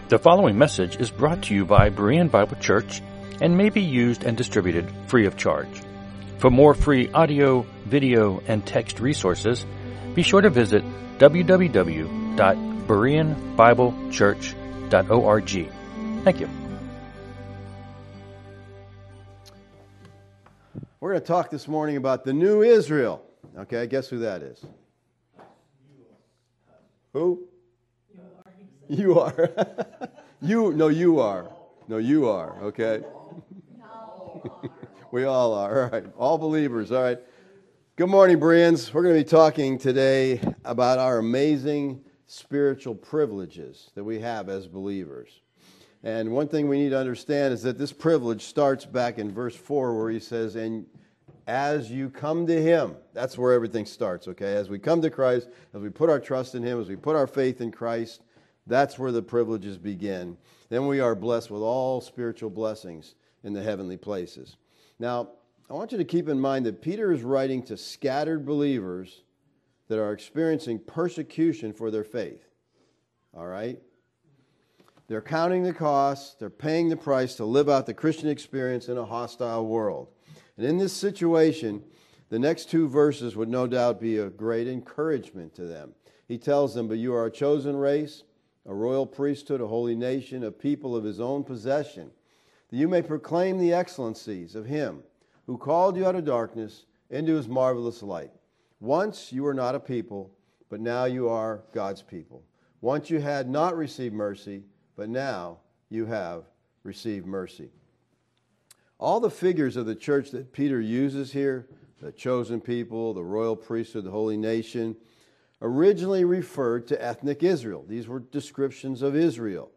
The following message is brought to you by Berean Bible Church and may be used and distributed free of charge. For more free audio, video, and text resources, be sure to visit www.bereanbiblechurch.org. Thank you. We're going to talk this morning about the new Israel. Okay, guess who that is? Who? You are. You are. No, you are. Okay. We all are. All right. All believers. All right. Good morning, Bereans. We're going to be talking today about our amazing spiritual privileges that we have as believers. And one thing we need to understand is that this privilege starts back in verse 4 where he says, and as you come to Him, that's where everything starts, okay? As we come to Christ, as we put our trust in Him, as we put our faith in Christ, that's where the privileges begin. Then we are blessed with all spiritual blessings in the heavenly places. Now, I want you to keep in mind that Peter is writing to scattered believers that are experiencing persecution for their faith. All right? They're counting the costs, they're paying the price to live out the Christian experience in a hostile world. And in this situation, the next two verses would no doubt be a great encouragement to them. He tells them, but you are a chosen race, a royal priesthood, a holy nation, a people of His own possession, that you may proclaim the excellencies of Him who called you out of darkness into His marvelous light. Once you were not a people, but now you are God's people. Once you had not received mercy, but now you have received mercy. All the figures of the church that Peter uses here, the chosen people, the royal priesthood, the holy nation, originally referred to ethnic Israel. These were descriptions of Israel.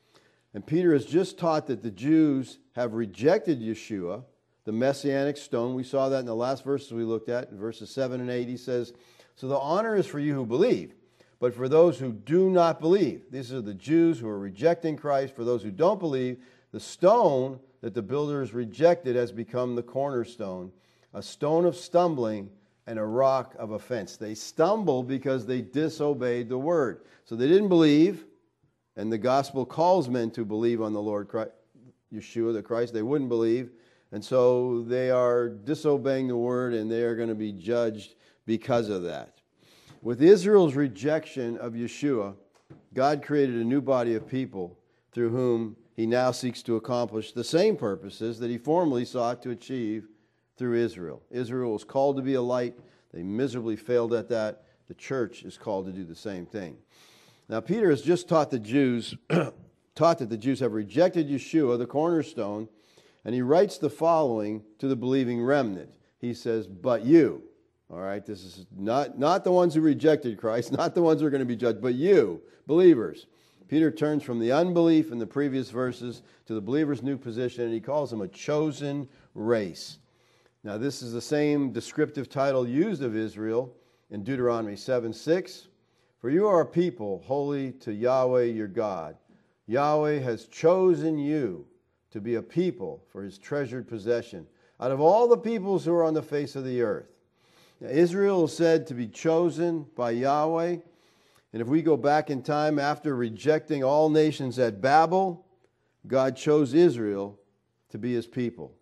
And Peter has just taught that the Jews have rejected Yeshua, the Messianic stone. We saw that in the last verses we looked at. In verses 7 and 8, he says, so the honor is for you who believe, but for those who do not believe. These are the Jews who are rejecting Christ. For those who don't believe, the stone that the builders rejected has become the cornerstone, a stone of stumbling and a rock of offense. They stumbled because they disobeyed the word. So they didn't believe, and the gospel calls men to believe on the Lord Christ, Yeshua the Christ. They wouldn't believe, and so they are disobeying the word, and they are going to be judged because of that. With Israel's rejection of Yeshua, God created a new body of people through whom He now seeks to accomplish the same purposes that He formerly sought to achieve through Israel. Israel was called to be a light. They miserably failed at that. The church is called to do the same thing. Now, Peter has just taught the Jews, taught that the Jews have rejected Yeshua, the cornerstone, and he writes the following to the believing remnant. He says, but you, all right, this is not the ones who rejected Christ, not the ones who are going to be judged, but you, believers. Peter turns from the unbelief in the previous verses to the believer's new position, and he calls them a chosen race. Now, this is the same descriptive title used of Israel in Deuteronomy 7:6. For you are a people holy to Yahweh your God. Yahweh has chosen you to be a people for His treasured possession out of all the peoples who are on the face of the earth. Now, Israel is said to be chosen by Yahweh. And if we go back in time after rejecting all nations at Babel, God chose Israel to be His people.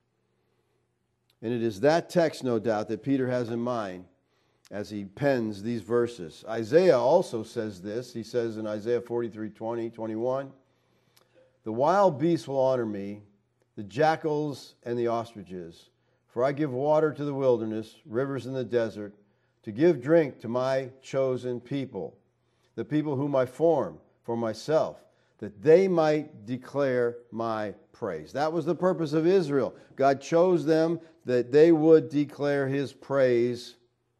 And it is that text, no doubt, that Peter has in mind as he pens these verses. Isaiah also says this. He says in Isaiah 43:20-21, the wild beasts will honor me, the jackals and the ostriches. For I give water to the wilderness, rivers in the desert, to give drink to my chosen people, the people whom I form for myself, that they might declare my praise. That was the purpose of Israel. God chose them that they would declare His praise.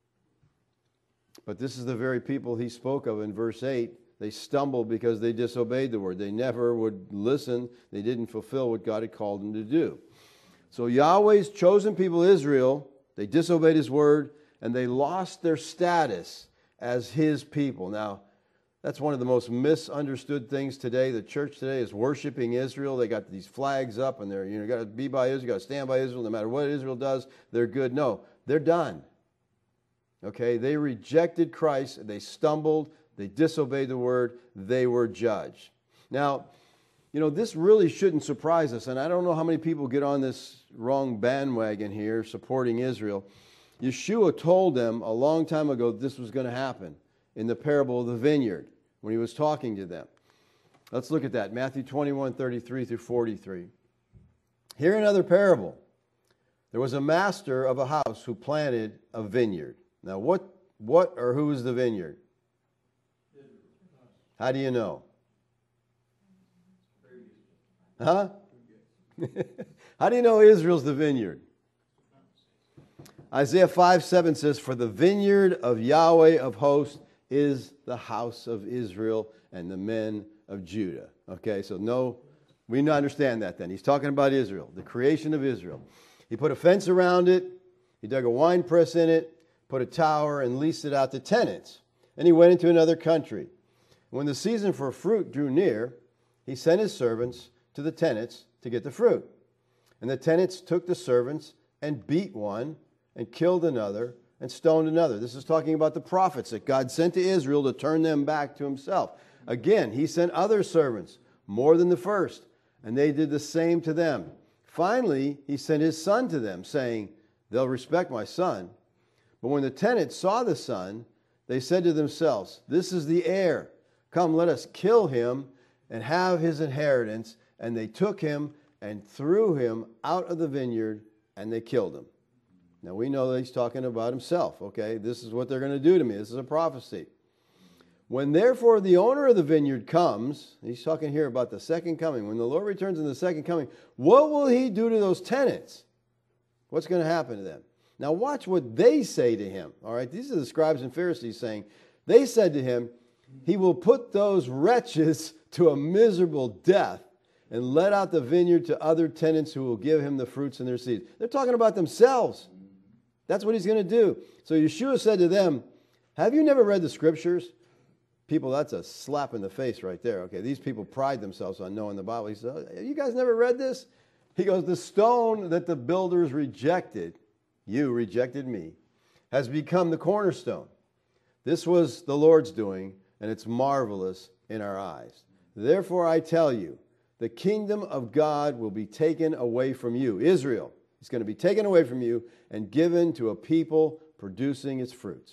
But this is the very people He spoke of in verse 8. They stumbled because they disobeyed the word. They never would listen. They didn't fulfill what God had called them to do. So Yahweh's chosen people, Israel, they disobeyed His word, and they lost their status as His people. Now, that's one of the most misunderstood things today. The church today is worshiping Israel. They got these flags up, and they're, got to be by Israel, got to stand by Israel. No matter what Israel does, they're good. No, they're done. Okay, they rejected Christ. They stumbled. They disobeyed the word. They were judged. Now, this really shouldn't surprise us, and I don't know how many people get on this wrong bandwagon here supporting Israel. Yeshua told them a long time ago this was going to happen in the parable of the vineyard when he was talking to them. Let's look at that, Matthew 21:33 through 43. Here another parable. There was a master of a house who planted a vineyard. Now, what or who is the vineyard? How do you know? Huh? How do you know Israel's the vineyard? Isaiah 5:7 says, "For the vineyard of Yahweh of hosts is the house of Israel and the men of Judah." Okay, so we understand that then. He's talking about Israel, the creation of Israel. He put a fence around it. He dug a wine press in it, put a tower, and leased it out to tenants. And he went into another country. When the season for fruit drew near, he sent his servants to the tenants to get the fruit. And the tenants took the servants and beat one and killed another and stoned another. This is talking about the prophets that God sent to Israel to turn them back to himself. Again, he sent other servants, more than the first, and they did the same to them. Finally, he sent his son to them, saying, "They'll respect my son." But when the tenants saw the son, they said to themselves, "This is the heir. Come, let us kill him and have his inheritance." And they took him and threw him out of the vineyard, and they killed him. Now, we know that he's talking about himself, okay? This is what they're going to do to me. This is a prophecy. When therefore the owner of the vineyard comes, he's talking here about the second coming. When the Lord returns in the second coming, what will he do to those tenants? What's going to happen to them? Now watch what they say to him. All right, these are the scribes and Pharisees saying, they said to him, "He will put those wretches to a miserable death and let out the vineyard to other tenants who will give him the fruits in their seeds." They're talking about themselves. That's what he's going to do. So Yeshua said to them, "Have you never read the scriptures?" People, that's a slap in the face right there. Okay, these people pride themselves on knowing the Bible. He said, "You guys never read this?" He goes, "The stone that the builders rejected, you rejected me, has become the cornerstone. This was the Lord's doing, and it's marvelous in our eyes. Therefore I tell you, the kingdom of God will be taken away from you." Israel is going to be taken away from you and given to a people producing its fruits.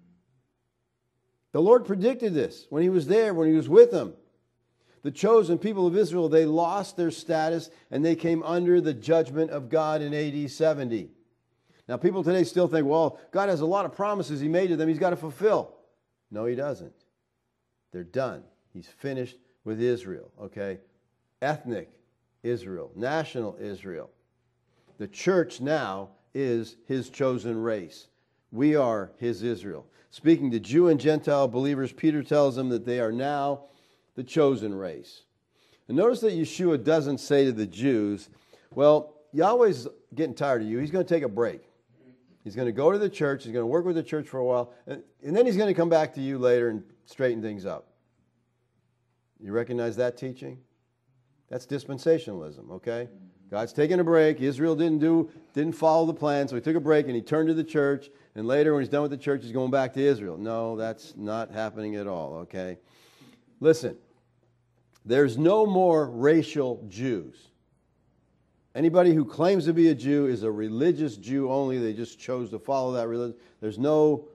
The Lord predicted this when he was there, when he was with them. The chosen people of Israel, they lost their status and they came under the judgment of God in AD 70. Now, people today still think, well, God has a lot of promises he made to them he's got to fulfill. No, he doesn't. They're done. He's finished with Israel, okay? Ethnic Israel, national Israel. The church now is his chosen race. We are his Israel. Speaking to Jew and Gentile believers, Peter tells them that they are now the chosen race. And notice that Yeshua doesn't say to the Jews, well, Yahweh's getting tired of you. He's going to take a break. He's going to go to the church. He's going to work with the church for a while. And then he's going to come back to you later and straighten things up. You recognize that teaching? That's dispensationalism, okay? God's taking a break. Israel didn't follow the plan, so he took a break and he turned to the church. And later, when he's done with the church, he's going back to Israel. No, that's not happening at all, okay? Listen, there's no more racial Jews. Anybody who claims to be a Jew is a religious Jew only. They just chose to follow that religion. There's no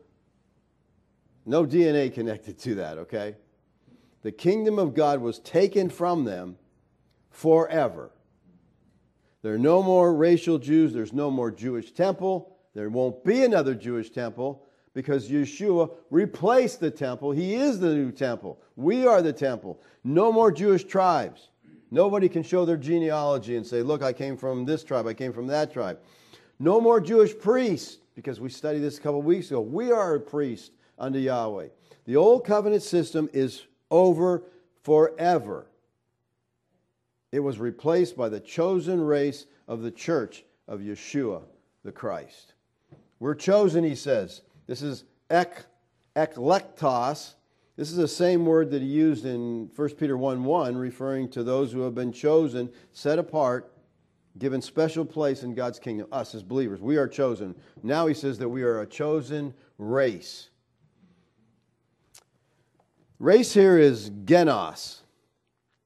DNA connected to that, okay? The kingdom of God was taken from them forever. There are no more racial Jews. There's no more Jewish temple. There won't be another Jewish temple because Yeshua replaced the temple. He is the new temple. We are the temple. No more Jewish tribes. Nobody can show their genealogy and say, look, I came from this tribe, I came from that tribe. No more Jewish priests, because we studied this a couple of weeks ago. We are a priest unto Yahweh. The old covenant system is over forever. It was replaced by the chosen race of the church of Yeshua the Christ. We're chosen, he says. This is eklektos. This is the same word that he used in 1 Peter 1:1, referring to those who have been chosen, set apart, given special place in God's kingdom. Us as believers, we are chosen. Now he says that we are a chosen race. Race here is genos.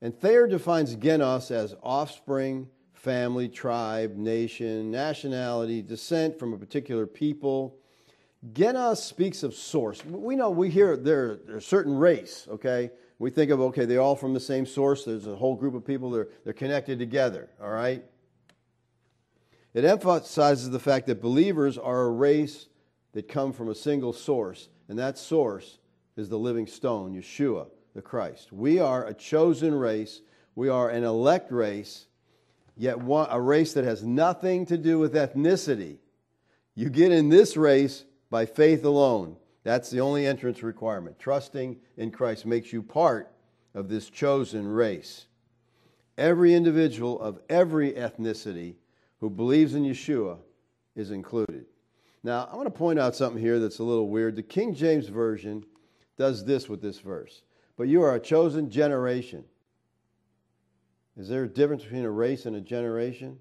And Thayer defines genos as offspring, family, tribe, nation, nationality, descent from a particular people. Genos speaks of source. We hear they're a certain race, okay? We think of, okay, they're all from the same source. There's a whole group of people, they're connected together, all right? It emphasizes the fact that believers are a race that come from a single source, and that source is the living stone, Yeshua, the Christ. We are a chosen race. We are an elect race, yet a race that has nothing to do with ethnicity. You get in this race by faith alone. That's the only entrance requirement. Trusting in Christ makes you part of this chosen race. Every individual of every ethnicity who believes in Yeshua is included. Now, I want to point out something here that's a little weird. The King James Version does this with this verse. But you are a chosen generation. Is there a difference between a race and a generation?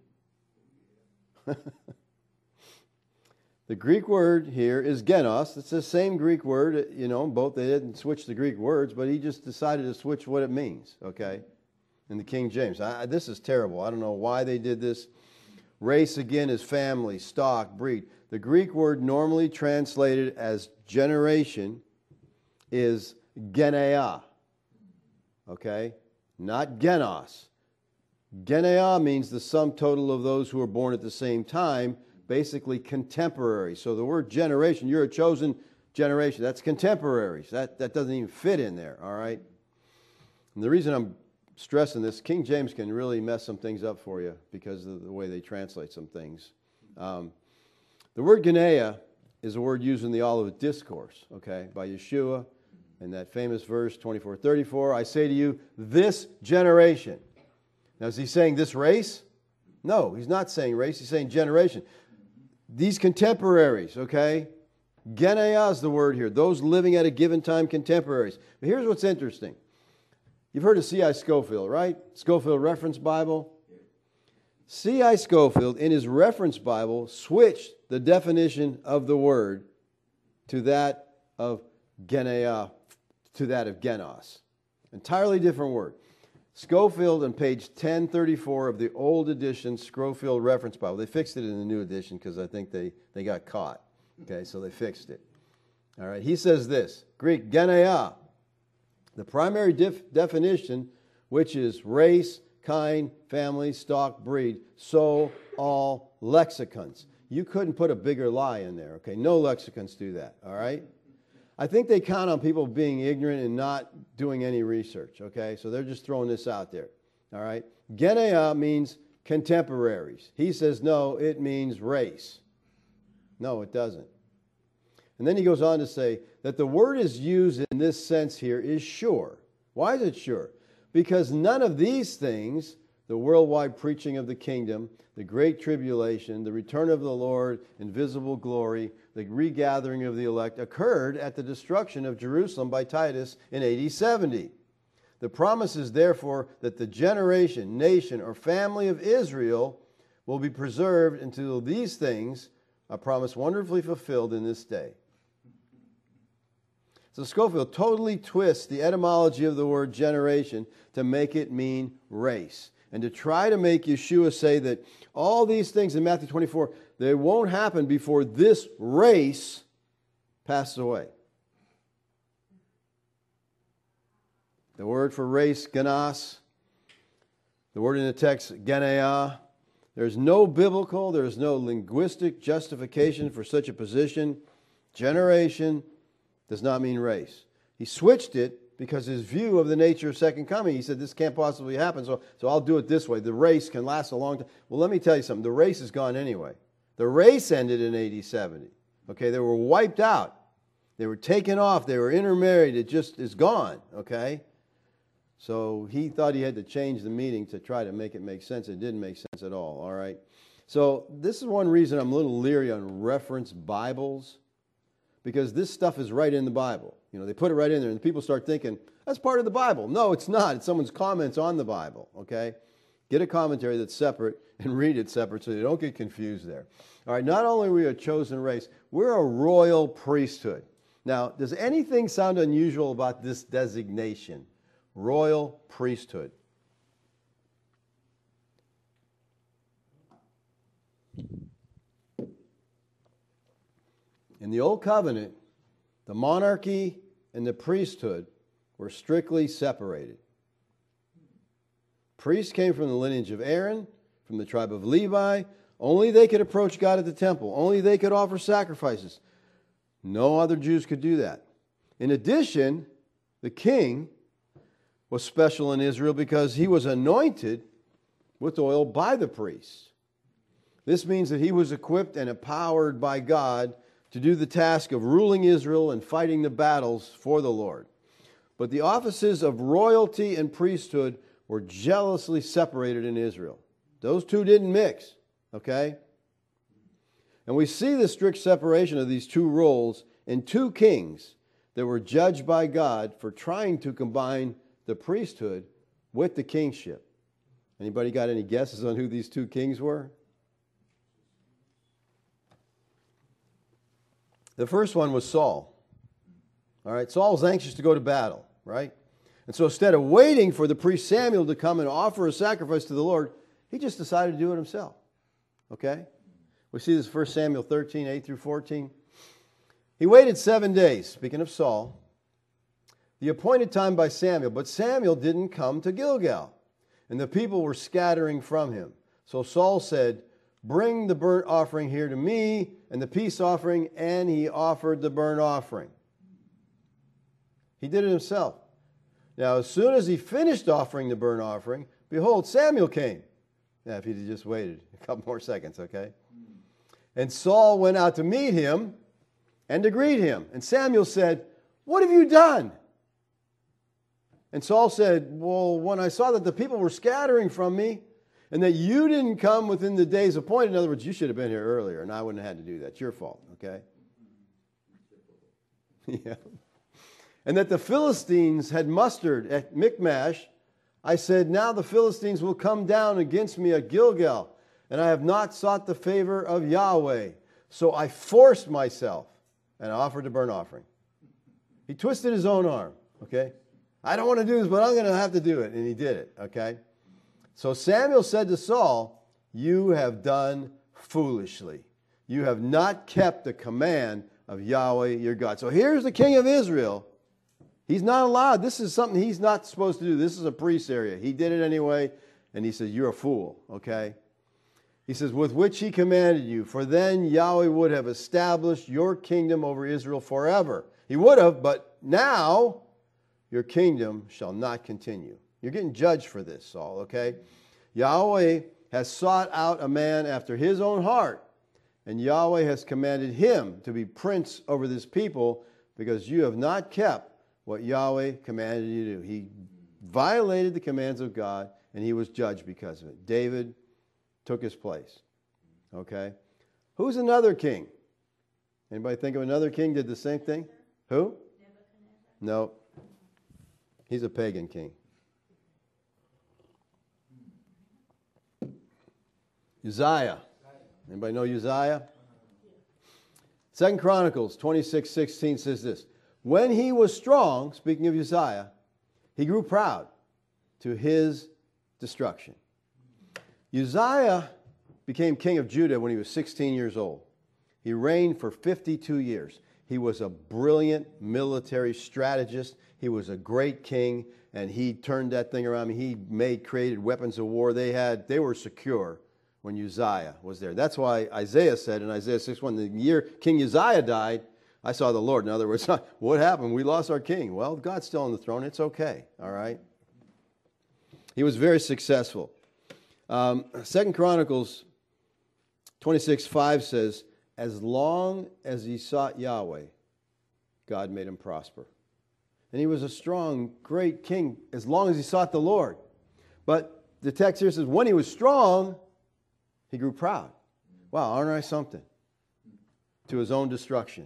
The Greek word here is genos. It's the same Greek word, both. They didn't switch the Greek words, but he just decided to switch what it means, okay, in the King James. This is terrible. I don't know why they did this. Race, again, is family, stock, breed. The Greek word normally translated as generation is genea, okay, not genos. Genea means the sum total of those who are born at the same time, basically contemporary. So the word generation, you're a chosen generation. That's contemporaries. That doesn't even fit in there, all right? And the reason I'm stressing this, King James can really mess some things up for you because of the way they translate some things. The word genea is a word used in the Olivet Discourse, okay, by Yeshua in that famous verse 24:34. I say to you, this generation. Now, is he saying this race? No, he's not saying race. He's saying generation. These contemporaries, okay? Genea is the word here. Those living at a given time, contemporaries. But here's what's interesting. You've heard of C.I. Scofield, right? Scofield Reference Bible. C.I. Scofield, in his Reference Bible, switched the definition of the word to that of genea, to that of genos. Entirely different word. Scofield on page 1034 of the old edition Scofield Reference Bible. They fixed it in the new edition because I think they got caught. Okay, so they fixed it. All right, he says this, Greek, genea, the primary definition, which is race, kind, family, stock, breed, so all lexicons. You couldn't put a bigger lie in there, okay? No lexicons do that, all right? I think they count on people being ignorant and not doing any research, okay? So they're just throwing this out there, all right? Genea means contemporaries. He says, no, it means race. No, it doesn't. And then he goes on to say that the word is used in this sense here is sure. Why is it sure? Because none of these things, the worldwide preaching of the kingdom, the great tribulation, the return of the Lord, invisible glory, the regathering of the elect, occurred at the destruction of Jerusalem by Titus in AD 70. The promise is therefore that the generation, nation, or family of Israel will be preserved until these things are promised wonderfully fulfilled in this day. So Scofield totally twists the etymology of the word generation to make it mean race. And to try to make Yeshua say that all these things in Matthew 24, they won't happen before this race passes away. The word for race, genos. The word in the text, genea. There's no biblical, there's no linguistic justification for such a position. Generation does not mean race. He switched it because his view of the nature of second coming, he said this can't possibly happen, so I'll do it this way. The race can last a long time. Well, let me tell you something. The race is gone anyway. The race ended in AD 70. Okay, they were wiped out. They were taken off. They were intermarried. It just is gone. Okay? So he thought he had to change the meaning to try to make it make sense. It didn't make sense at all. All right? So this is one reason I'm a little leery on reference Bibles, because this stuff is right in the Bible. You know, they put it right in there, and people start thinking, that's part of the Bible. No, it's not. It's someone's comments on the Bible, okay? Get a commentary that's separate and read it separate so you don't get confused there. All right, not only are we a chosen race, we're a royal priesthood. Now, does anything sound unusual about this designation? Royal priesthood. In the Old Covenant, the monarchy and the priesthood were strictly separated. Priests came from the lineage of Aaron, from the tribe of Levi. Only they could approach God at the temple. Only they could offer sacrifices. No other Jews could do that. In addition, the king was special in Israel because he was anointed with oil by the priests. This means that he was equipped and empowered by God to do the task of ruling Israel and fighting the battles for the Lord. But the offices of royalty and priesthood were jealously separated in Israel. Those two didn't mix, okay? And we see the strict separation of these two roles in two kings that were judged by God for trying to combine the priesthood with the kingship. Anybody got any guesses on who these two kings were? The first one was Saul. All right, Saul was anxious to go to battle, right? And so instead of waiting for the priest Samuel to come and offer a sacrifice to the Lord, he just decided to do it himself. Okay? We see this in 1 Samuel 13, 8 through 14. He waited 7 days, speaking of Saul, the appointed time by Samuel, but Samuel didn't come to Gilgal, and the people were scattering from him. So Saul said, "Bring the burnt offering here to me, and the peace offering," and he offered the burnt offering. He did it himself. Now, as soon as he finished offering the burnt offering, behold, Samuel came. Now, if he'd just waited a couple more seconds, okay? And Saul went out to meet him and to greet him. And Samuel said, "What have you done?" And Saul said, "Well, when I saw that the people were scattering from me, and that you didn't come within the days appointed," in other words, you should have been here earlier, and I wouldn't have had to do that. It's your fault, okay? Yeah. "And that the Philistines had mustered at Michmash, I said, now the Philistines will come down against me at Gilgal, and I have not sought the favor of Yahweh. So I forced myself and offered the burnt offering." He twisted his own arm, okay? I don't want to do this, but I'm going to have to do it. And he did it, okay? So Samuel said to Saul, "You have done foolishly. You have not kept the command of Yahweh your God." So here's the king of Israel. He's not allowed. This is something he's not supposed to do. This is a priest area. He did it anyway, and he says, "You're a fool," okay? He says, "With which he commanded you, for then Yahweh would have established your kingdom over Israel forever." He would have, but now your kingdom shall not continue. You're getting judged for this, Saul, okay? Yahweh has sought out a man after his own heart, and Yahweh has commanded him to be prince over this people because you have not kept what Yahweh commanded you to do. He violated the commands of God, and he was judged because of it. David took his place, okay? Who's another king? Anybody think of another king did the same thing? Who? No. He's a pagan king. Uzziah. Anybody know Uzziah? 2 Chronicles 26:16 says this: "When he was strong," speaking of Uzziah, "he grew proud to his destruction." Uzziah became king of Judah when he was 16 years old. He reigned for 52 years. He was a brilliant military strategist. He was a great king, and he turned that thing around. He created weapons of war. They were secure when Uzziah was there. That's why Isaiah said in Isaiah 6:1, the year King Uzziah died, I saw the Lord. In other words, what happened? We lost our king. Well, God's still on the throne. It's okay. All right? He was very successful. 2 Chronicles 26:5 says, "As long as he sought Yahweh, God made him prosper." And he was a strong, great king as long as he sought the Lord. But the text here says, when he was strong, he grew proud. Wow, aren't I something? To his own destruction.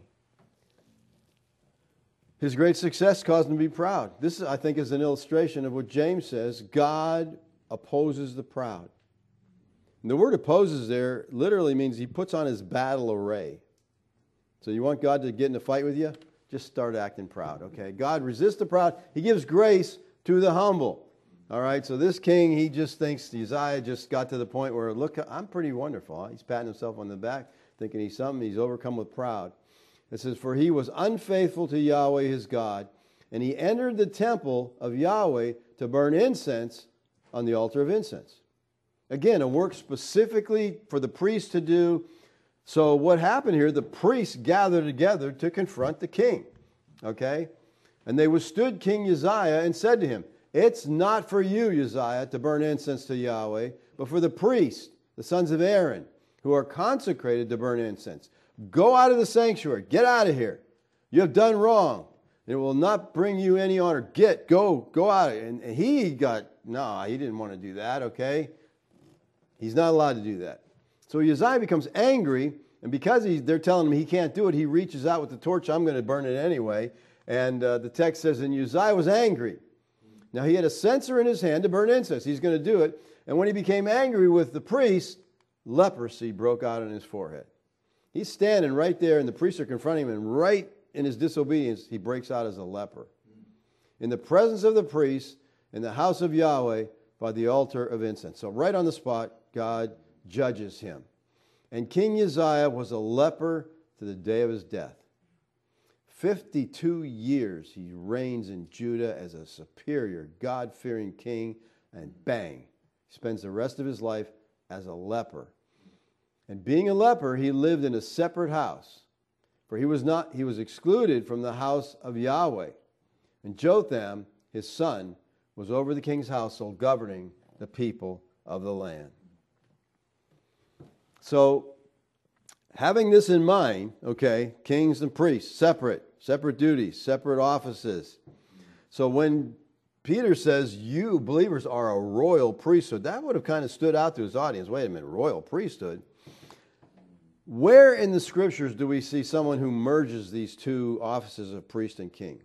His great success caused him to be proud. This, I think, is an illustration of what James says: God opposes the proud. And the word opposes there literally means he puts on his battle array. So you want God to get in a fight with you? Just start acting proud, okay? God resists the proud. He gives grace to the humble. All right, so this king, he just thinks Uzziah just got to the point where, look, I'm pretty wonderful. Huh? He's patting himself on the back, thinking he's something. He's overcome with pride. It says, "For he was unfaithful to Yahweh his God, and he entered the temple of Yahweh to burn incense on the altar of incense." Again, a work specifically for the priest to do. So what happened here, the priests gathered together to confront the king. Okay? And they withstood King Uzziah and said to him, "It's not for you, Uzziah, to burn incense to Yahweh, but for the priests, the sons of Aaron, who are consecrated to burn incense. Go out of the sanctuary. Get out of here. You have done wrong. It will not bring you any honor. Go out." And he didn't want to do that, okay? He's not allowed to do that. So Uzziah becomes angry, and because they're telling him he can't do it, he reaches out with the torch. "I'm going to burn it anyway." And the text says, "And Uzziah was angry." Now he had a censer in his hand to burn incense. He's going to do it. And when he became angry with the priest, leprosy broke out on his forehead. He's standing right there, and the priests are confronting him, and right in his disobedience, he breaks out as a leper. In the presence of the priests, in the house of Yahweh, by the altar of incense. So right on the spot, God judges him. And King Uzziah was a leper to the day of his death. 52 years he reigns in Judah as a superior, God-fearing king, and bang, he spends the rest of his life as a leper. And being a leper, he lived in a separate house, for he was excluded from the house of Yahweh. And Jotham, his son, was over the king's household, governing the people of the land. So, having this in mind, okay, kings and priests, separate duties, separate offices. So when Peter says, "You believers are a royal priesthood," that would have kind of stood out to his audience. Wait a minute, royal priesthood? Where in the scriptures do we see someone who merges these two offices of priest and king?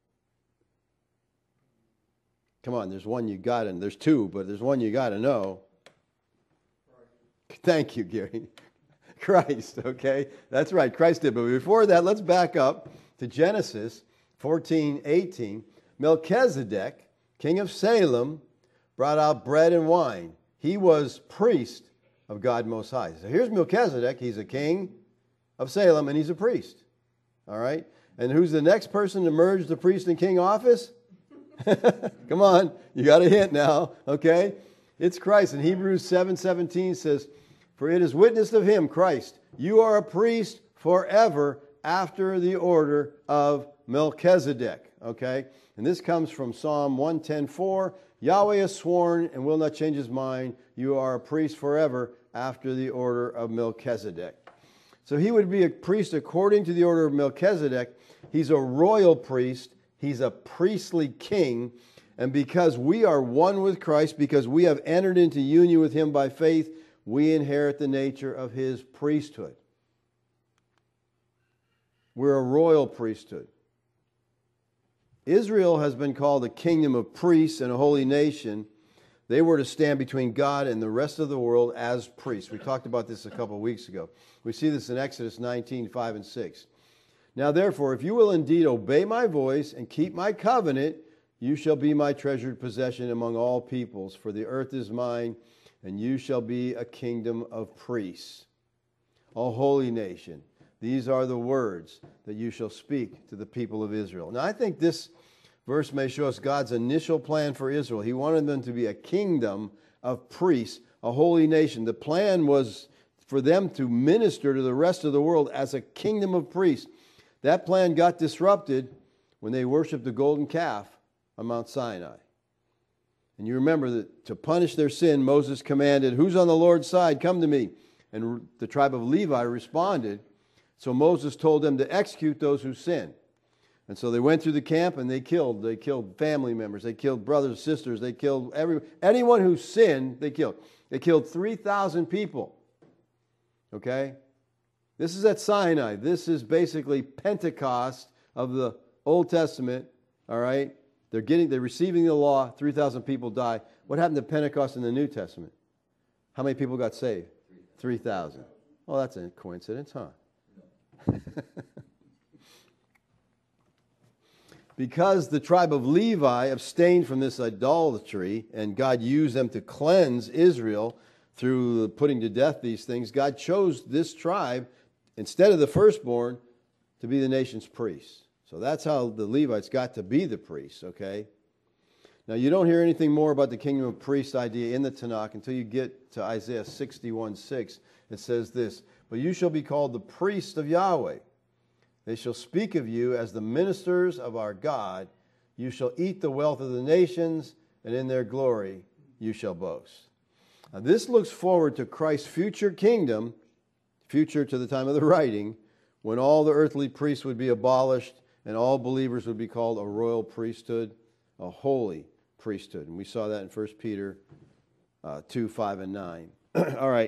Come on, there's one you got to, there's two, but there's one you got to know. Thank you, Gary. Christ, okay? That's right, Christ did. But before that, let's back up to Genesis 14:18. Melchizedek, king of Salem, brought out bread and wine. He was priest of God Most High. So here's Melchizedek. He's a king of Salem, and he's a priest. All right? And who's the next person to merge the priest and king office? Come on, you got a hint now, okay? It's Christ. And Hebrews 7:17 says, "For it is witnessed of him, Christ, you are a priest forever after the order of Melchizedek." Okay? And this comes from Psalm 110:4. "Yahweh has sworn and will not change his mind. You are a priest forever after the order of Melchizedek." So he would be a priest according to the order of Melchizedek. He's a royal priest. He's a priestly king. And because we are one with Christ, because we have entered into union with him by faith, we inherit the nature of his priesthood. We're a royal priesthood. Israel has been called a kingdom of priests and a holy nation. They were to stand between God and the rest of the world as priests. We talked about this a couple of weeks ago. We see this in Exodus 19:5 and 6. "Now therefore, if you will indeed obey my voice and keep my covenant, you shall be my treasured possession among all peoples, for the earth is mine, and you shall be a kingdom of priests, a holy nation. These are the words that you shall speak to the people of Israel." Now I think this verse may show us God's initial plan for Israel. He wanted them to be a kingdom of priests, a holy nation. The plan was for them to minister to the rest of the world as a kingdom of priests. That plan got disrupted when they worshiped the golden calf on Mount Sinai. And you remember that to punish their sin, Moses commanded, "Who's on the Lord's side? Come to me." And the tribe of Levi responded. So Moses told them to execute those who sinned. And so they went through the camp and they killed family members. They killed brothers, sisters. They killed anyone who sinned, they killed. They killed 3,000 people. Okay? This is at Sinai. This is basically Pentecost of the Old Testament. All right? They're receiving the law. 3,000 people die. What happened to Pentecost in the New Testament? How many people got saved? 3,000. Well, that's a coincidence, huh? Because the tribe of Levi abstained from this idolatry, and God used them to cleanse Israel through putting to death these things, God chose this tribe, instead of the firstborn, to be the nation's priests. So that's how the Levites got to be the priests, okay? Now, you don't hear anything more about the kingdom of priest idea in the Tanakh until you get to Isaiah 61:6. It says this, "But you shall be called the priests of Yahweh. They shall speak of you as the ministers of our God. You shall eat the wealth of the nations, and in their glory you shall boast." Now, this looks forward to Christ's future kingdom, future to the time of the writing, when all the earthly priests would be abolished and all believers would be called a royal priesthood, a holy priesthood. And we saw that in 1 Peter 2, 5, and 9. All right.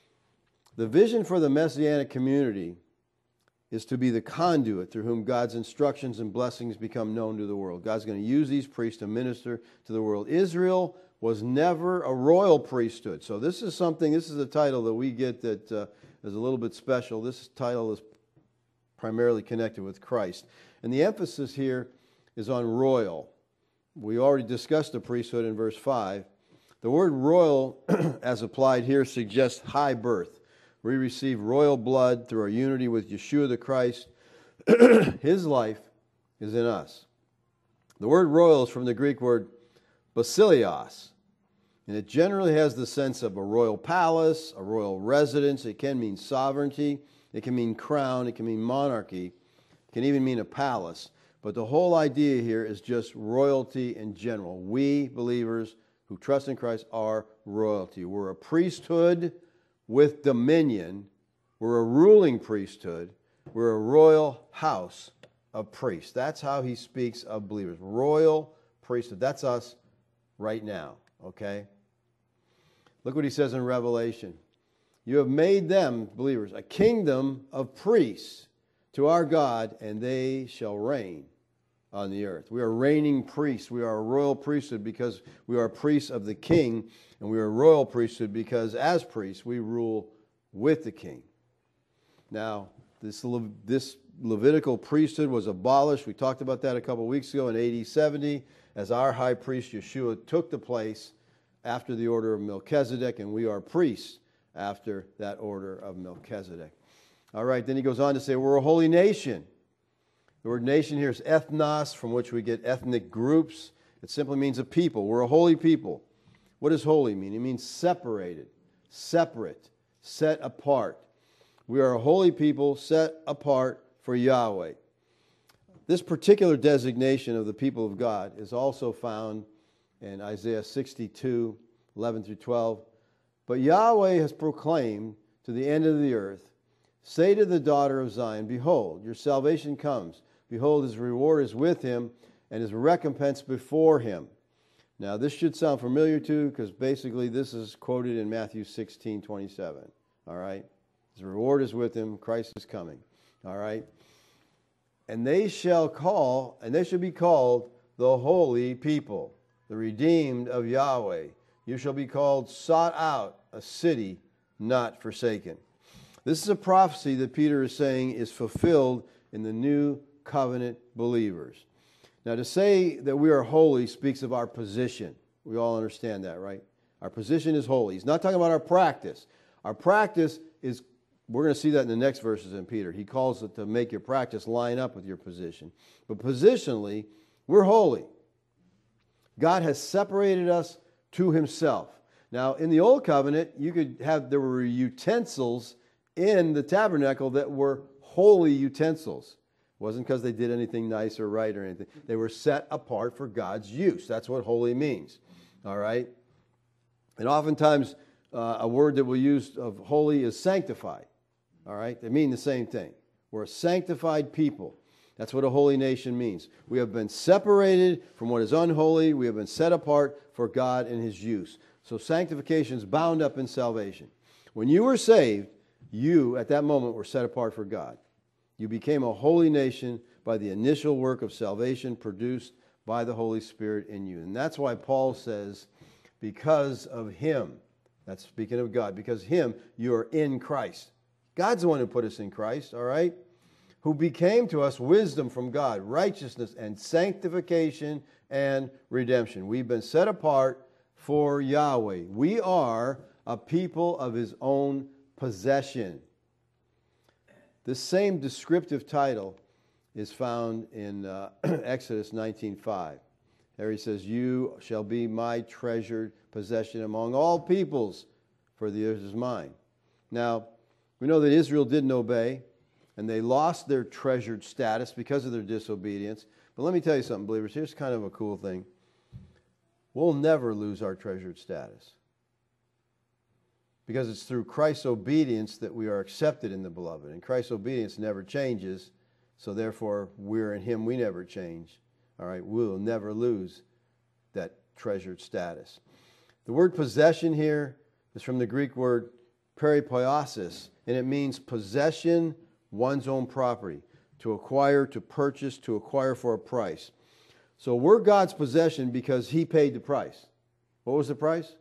The vision for the Messianic community is to be the conduit through whom God's instructions and blessings become known to the world. God's going to use these priests to minister to the world. Israel was never a royal priesthood. So this is a title that we get that is a little bit special. This title is primarily connected with Christ. And the emphasis here is on royal. We already discussed the priesthood in verse 5. The word royal, as applied here, suggests high birth. We receive royal blood through our unity with Yeshua the Christ. His life is in us. The word royal is from the Greek word basileos, and it generally has the sense of a royal palace, a royal residence. It can mean sovereignty. It can mean crown. It can mean monarchy. It can even mean a palace. But the whole idea here is just royalty in general. We, believers who trust in Christ, are royalty. We're a priesthood with dominion. We're a ruling priesthood. We're a royal house of priests. That's how he speaks of believers. Royal priesthood. That's us right now, okay? Look what he says in Revelation. You have made them, believers, a kingdom of priests to our God, and they shall reign on the earth. We are reigning priests. We are a royal priesthood because we are priests of the king, and we are a royal priesthood because as priests we rule with the king. Now, this Levitical priesthood was abolished. We talked about that a couple of weeks ago in AD 70 as our high priest Yeshua took the place after the order of Melchizedek, and we are priests after that order of Melchizedek. All right, then he goes on to say we're a holy nation. The word nation here is ethnos, from which we get ethnic groups. It simply means a people. We're a holy people. What does holy mean? It means separated, separate, set apart. We are a holy people set apart for Yahweh. This particular designation of the people of God is also found in Isaiah 62, 11 through 12. But Yahweh has proclaimed to the end of the earth, say to the daughter of Zion, behold, your salvation comes. Behold, his reward is with him, and his recompense before him. Now, this should sound familiar to you, because basically this is quoted in Matthew 16, 27. All right? His reward is with him. Christ is coming. All right? And they shall be called the holy people, the redeemed of Yahweh. You shall be called sought out, a city not forsaken. This is a prophecy that Peter is saying is fulfilled in the new covenant believers. Now, to say that we are holy speaks of our position. We all understand that, right? Our position is holy. He's not talking about our practice. Our practice is, we're going to see that in the next verses in Peter. He calls it to make your practice line up with your position. But positionally, we're holy. God has separated us to himself. Now, in the Old Covenant, there were utensils in the tabernacle that were holy utensils. It wasn't because they did anything nice or right or anything. They were set apart for God's use. That's what holy means. All right? And oftentimes, a word that we use of holy is sanctified. All right? They mean the same thing. We're a sanctified people. That's what a holy nation means. We have been separated from what is unholy. We have been set apart for God and his use. So sanctification is bound up in salvation. When you were saved, you, at that moment, were set apart for God. You became a holy nation by the initial work of salvation produced by the Holy Spirit in you. And that's why Paul says, because of him, that's speaking of God, because him, you are in Christ. God's the one who put us in Christ, all right? Who became to us wisdom from God, righteousness and sanctification and redemption. We've been set apart for Yahweh. We are a people of his own possession. This same descriptive title is found in Exodus 19:5. There he says, "You shall be my treasured possession among all peoples, for the earth is mine." Now, we know that Israel didn't obey, and they lost their treasured status because of their disobedience. But let me tell you something, believers. Here's kind of a cool thing. We'll never lose our treasured status, because it's through Christ's obedience that we are accepted in the beloved. And Christ's obedience never changes, so therefore we're in Him, we never change. All right, we'll never lose that treasured status. The word possession here is from the Greek word peripoiesis, and it means possession, one's own property, to acquire, to purchase, to acquire for a price. So we're God's possession because He paid the price. What was the price?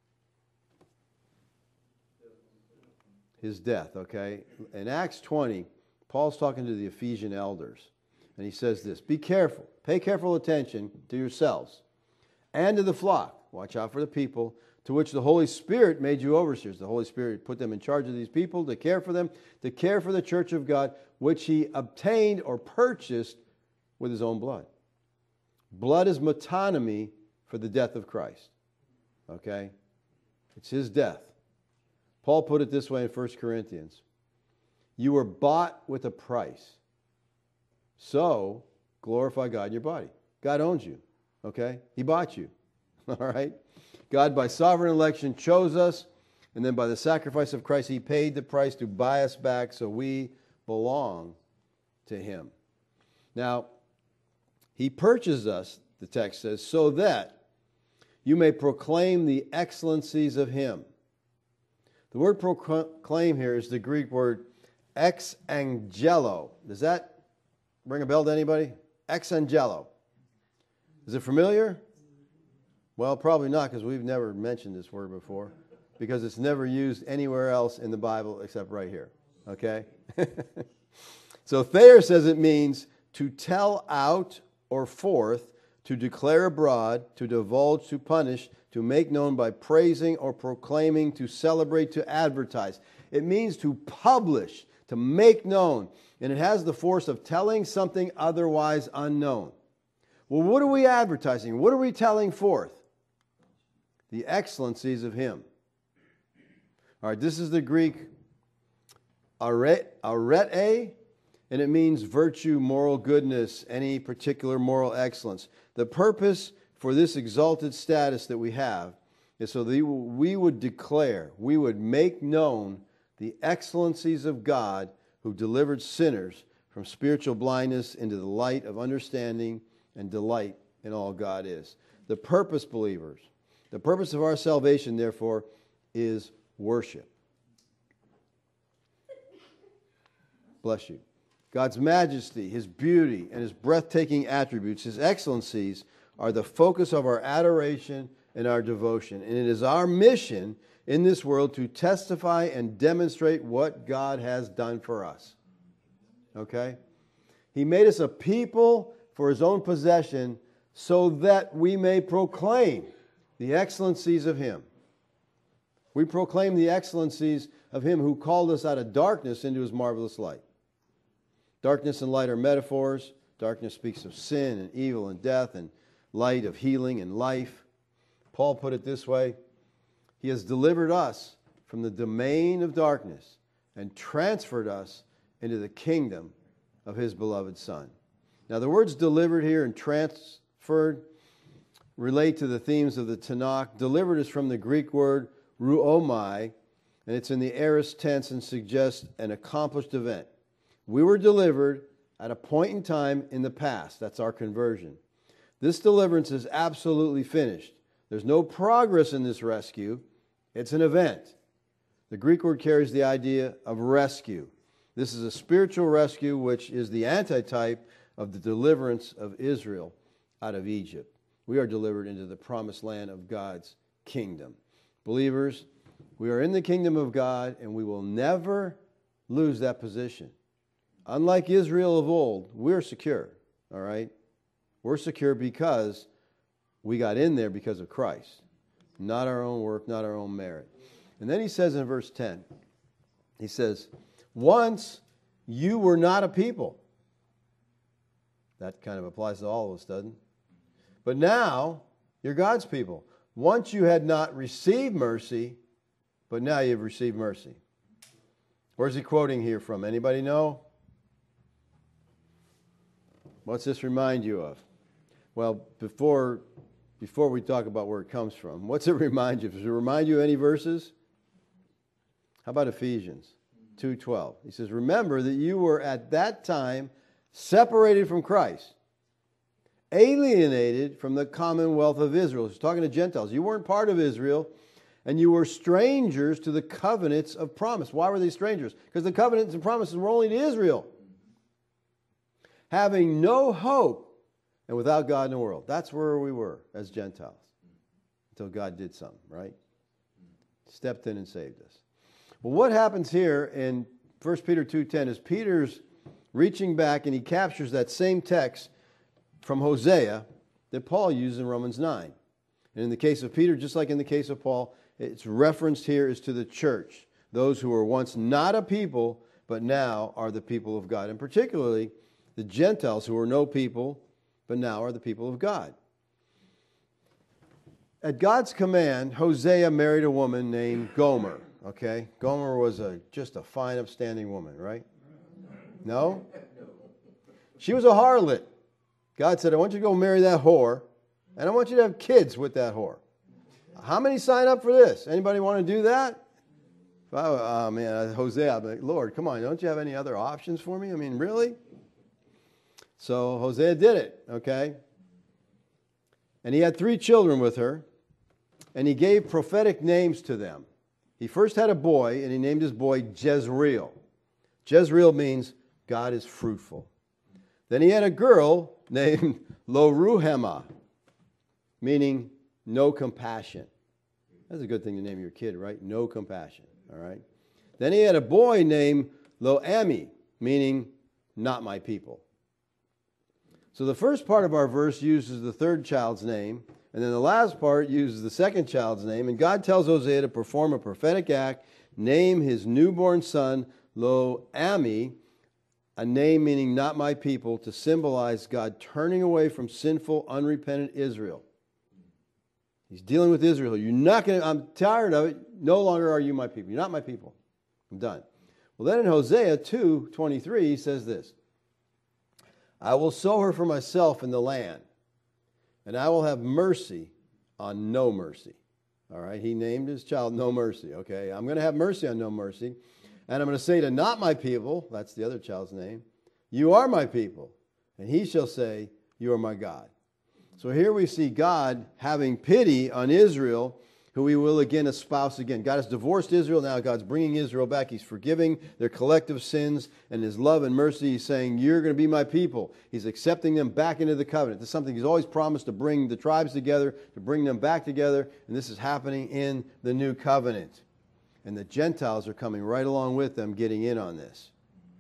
His death, okay? In Acts 20, Paul's talking to the Ephesian elders, and he says this: "Be careful, pay careful attention to yourselves and to the flock." Watch out for the people to which the Holy Spirit made you overseers. The Holy Spirit put them in charge of these people to care for them, to care for the church of God, which He obtained or purchased with His own blood. Blood is metonymy for the death of Christ. Okay? It's His death. Paul put it this way in 1 Corinthians. You were bought with a price. So, glorify God in your body. God owns you. Okay? He bought you. All right? God, by sovereign election, chose us, and then by the sacrifice of Christ, He paid the price to buy us back, so we belong to Him. Now, He purchased us, the text says, so that you may proclaim the excellencies of Him. The word proclaim here is the Greek word exangelo. Does that ring a bell to anybody? Exangelo. Is it familiar? Well, probably not, because we've never mentioned this word before, because it's never used anywhere else in the Bible except right here. Okay? So Thayer says it means to tell out or forth, to declare abroad, to divulge, to punish, to make known by praising or proclaiming, to celebrate, to advertise. It means to publish, to make known, and it has the force of telling something otherwise unknown. Well, what are we advertising? What are we telling forth? The excellencies of Him. All right, this is the Greek arete, and it means virtue, moral goodness, any particular moral excellence. The purpose for this exalted status that we have is so that we would declare, we would make known the excellencies of God, who delivered sinners from spiritual blindness into the light of understanding and delight in all God is. The purpose, believers, the purpose of our salvation, therefore, is worship. Bless you. God's majesty, His beauty, and His breathtaking attributes, His excellencies, are the focus of our adoration and our devotion. And it is our mission in this world to testify and demonstrate what God has done for us. Okay? He made us a people for His own possession so that we may proclaim the excellencies of Him. We proclaim the excellencies of Him who called us out of darkness into His marvelous light. Darkness and light are metaphors. Darkness speaks of sin and evil and death, and light of healing and life. Paul put it this way: He has delivered us from the domain of darkness and transferred us into the kingdom of His beloved Son. Now, the words delivered here and transferred relate to the themes of the Tanakh. Delivered is from the Greek word ruomai, and it's in the aorist tense and suggests an accomplished event. We were delivered at a point in time in the past. That's our conversion. This deliverance is absolutely finished. There's no progress in this rescue. It's an event. The Greek word carries the idea of rescue. This is a spiritual rescue, which is the antitype of the deliverance of Israel out of Egypt. We are delivered into the promised land of God's kingdom. Believers, we are in the kingdom of God, and we will never lose that position. Unlike Israel of old, we're secure, all right? We're secure because we got in there because of Christ. Not our own work, not our own merit. And then he says in verse 10, he says, once you were not a people. That kind of applies to all of us, doesn't it? But now, you're God's people. Once you had not received mercy, but now you've received mercy. Where's he quoting here from? Anybody know? What's this remind you of? Well, before we talk about where it comes from, what's it remind you of? Does it remind you of any verses? How about Ephesians 2:12? He says, remember that you were at that time separated from Christ, alienated from the commonwealth of Israel. He's talking to Gentiles. You weren't part of Israel, and you were strangers to the covenants of promise. Why were they strangers? Because the covenants and promises were only to Israel. Having no hope and without God in the world. That's where we were as Gentiles. Until God did something, right? Stepped in and saved us. Well, what happens here in 1 Peter 2:10 is Peter's reaching back and he captures that same text from Hosea that Paul used in Romans 9. And in the case of Peter, just like in the case of Paul, it's referenced here is to the church. Those who were once not a people, but now are the people of God. And particularly the Gentiles who were no people, but now are the people of God. At God's command, Hosea married a woman named Gomer. Okay? Gomer was just a fine, upstanding woman, right? No? She was a harlot. God said, I want you to go marry that whore, and I want you to have kids with that whore. How many sign up for this? Anybody want to do that? Oh, man, Hosea, I'm like, Lord, come on, don't you have any other options for me? I mean, really? So Hosea did it, okay? And he had 3 children with her, and he gave prophetic names to them. He first had a boy, and he named his boy Jezreel. Jezreel means God is fruitful. Then he had a girl named Lo-ruhamah, meaning no compassion. That's a good thing to name your kid, right? No compassion, all right? Then he had a boy named Lo-ammi, meaning not my people. So the first part of our verse uses the third child's name, and then the last part uses the second child's name, and God tells Hosea to perform a prophetic act, name his newborn son Lo-ammi, a name meaning not my people, to symbolize God turning away from sinful, unrepentant Israel. He's dealing with Israel. I'm tired of it. No longer are you my people. You're not my people. I'm done. Well, then in Hosea 2:23, he says this, I will sow her for myself in the land, and I will have mercy on no mercy. All right, he named his child No Mercy. Okay, I'm going to have mercy on no mercy. And I'm going to say to not my people, that's the other child's name, you are my people. And he shall say, you are my God. So here we see God having pity on Israel, who he will again espouse again. God has divorced Israel. Now God's bringing Israel back. He's forgiving their collective sins. And his love and mercy, he's saying, you're going to be my people. He's accepting them back into the covenant. This is something he's always promised, to bring the tribes together, to bring them back together. And this is happening in the new covenant. And the Gentiles are coming right along with them, getting in on this.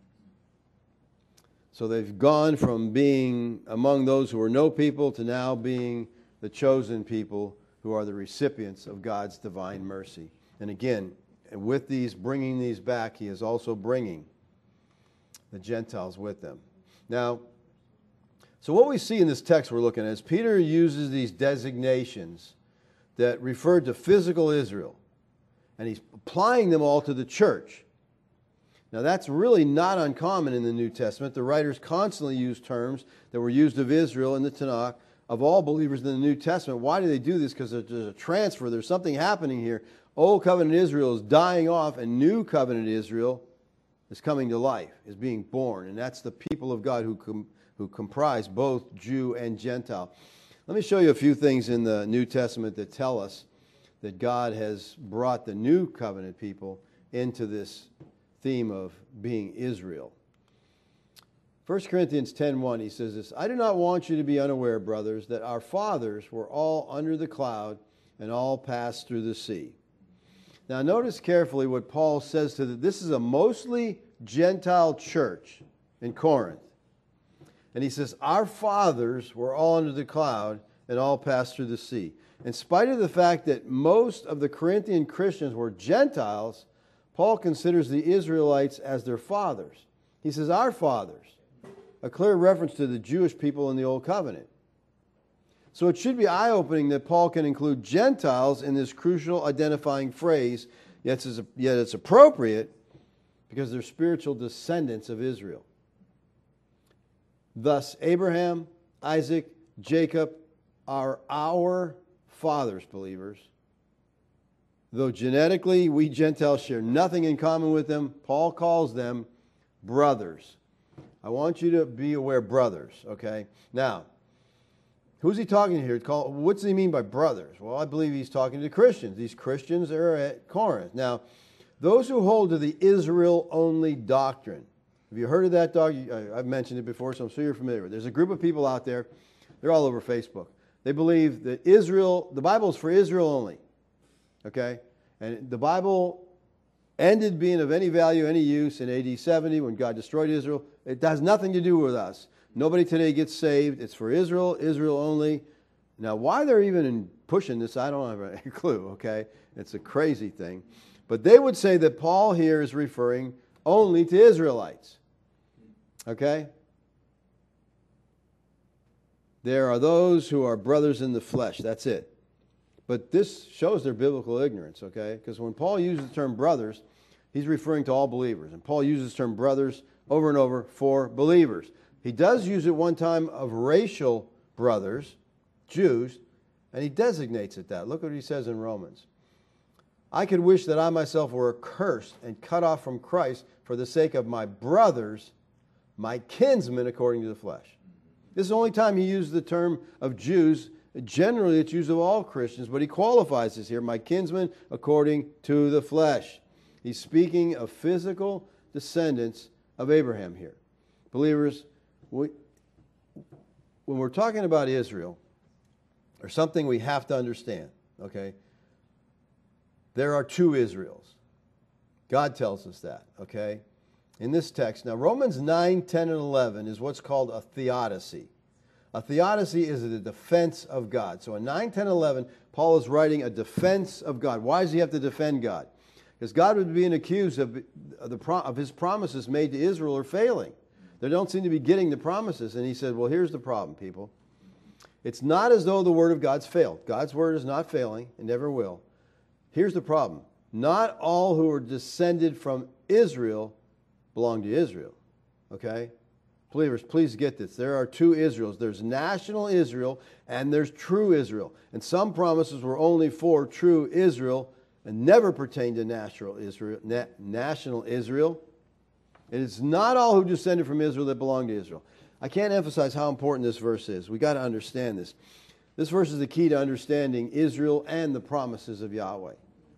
So they've gone from being among those who are no people to now being the chosen people who are the recipients of God's divine mercy. And again, with these, bringing these back, he is also bringing the Gentiles with them. Now, so what we see in this text we're looking at is Peter uses these designations that refer to physical Israel. And he's applying them all to the church. Now that's really not uncommon in the New Testament. The writers constantly use terms that were used of Israel in the Tanakh, of all believers in the New Testament. Why do they do this? Because there's a transfer. There's something happening here. Old covenant Israel is dying off, and new covenant Israel is coming to life, is being born. And that's the people of God who comprise both Jew and Gentile. Let me show you a few things in the New Testament that tell us that God has brought the new covenant people into this theme of being Israel. 1 Corinthians 10:1, he says this, I do not want you to be unaware, brothers, that our fathers were all under the cloud and all passed through the sea. Now notice carefully what Paul says to them. This is a mostly Gentile church in Corinth. And he says, our fathers were all under the cloud and all passed through the sea. In spite of the fact that most of the Corinthian Christians were Gentiles, Paul considers the Israelites as their fathers. He says, our fathers. A clear reference to the Jewish people in the Old Covenant. So it should be eye-opening that Paul can include Gentiles in this crucial identifying phrase, yet it's appropriate because they're spiritual descendants of Israel. Thus, Abraham, Isaac, Jacob are our fathers, believers. Though genetically we Gentiles share nothing in common with them, Paul calls them brothers. I want you to be aware, brothers, okay? Now, who's he talking to here? What does he mean by brothers? Well, I believe he's talking to Christians. These Christians are at Corinth. Now, those who hold to the Israel-only doctrine. Have you heard of that doctrine? I've mentioned it before, so I'm sure you're familiar with it. There's a group of people out there. They're all over Facebook. They believe that the Bible is for Israel only. Okay? And the Bible ended being of any value, any use in AD 70 when God destroyed Israel. It has nothing to do with us. Nobody today gets saved. It's for Israel, Israel only. Now, why they're even pushing this, I don't have a clue, okay? It's a crazy thing. But they would say that Paul here is referring only to Israelites. Okay? There are those who are brothers in the flesh. That's it. But this shows their biblical ignorance, okay? Because when Paul uses the term brothers, he's referring to all believers. And Paul uses the term brothers over and over for believers. He does use it one time of racial brothers, Jews, and he designates it that. Look what he says in Romans. I could wish that I myself were accursed and cut off from Christ for the sake of my brothers, my kinsmen according to the flesh. This is the only time he used the term of Jews. Generally, it's used of all Christians, but he qualifies this here, my kinsmen according to the flesh. He's speaking of physical descendants of Abraham here. Believers, when we're talking about Israel, there's something we have to understand, okay? There are two Israels. God tells us that, okay? In this text. Now, Romans 9, 10, and 11 is what's called a theodicy. A theodicy is a defense of God. So in 9, 10, 11, Paul is writing a defense of God. Why does he have to defend God? Because God would be accused of his promises made to Israel are failing. They don't seem to be getting the promises. And he said, well, here's the problem, people. It's not as though the word of God's failed. God's word is not failing. It never will. Here's the problem. Not all who are descended from Israel belong to Israel. Okay? Believers, please get this. There are two Israels. There's national Israel and there's true Israel. And some promises were only for true Israel and never pertain to national Israel. It is not all who descended from Israel that belong to Israel. I can't emphasize how important this verse is. We've got to understand this. This verse is the key to understanding Israel and the promises of Yahweh.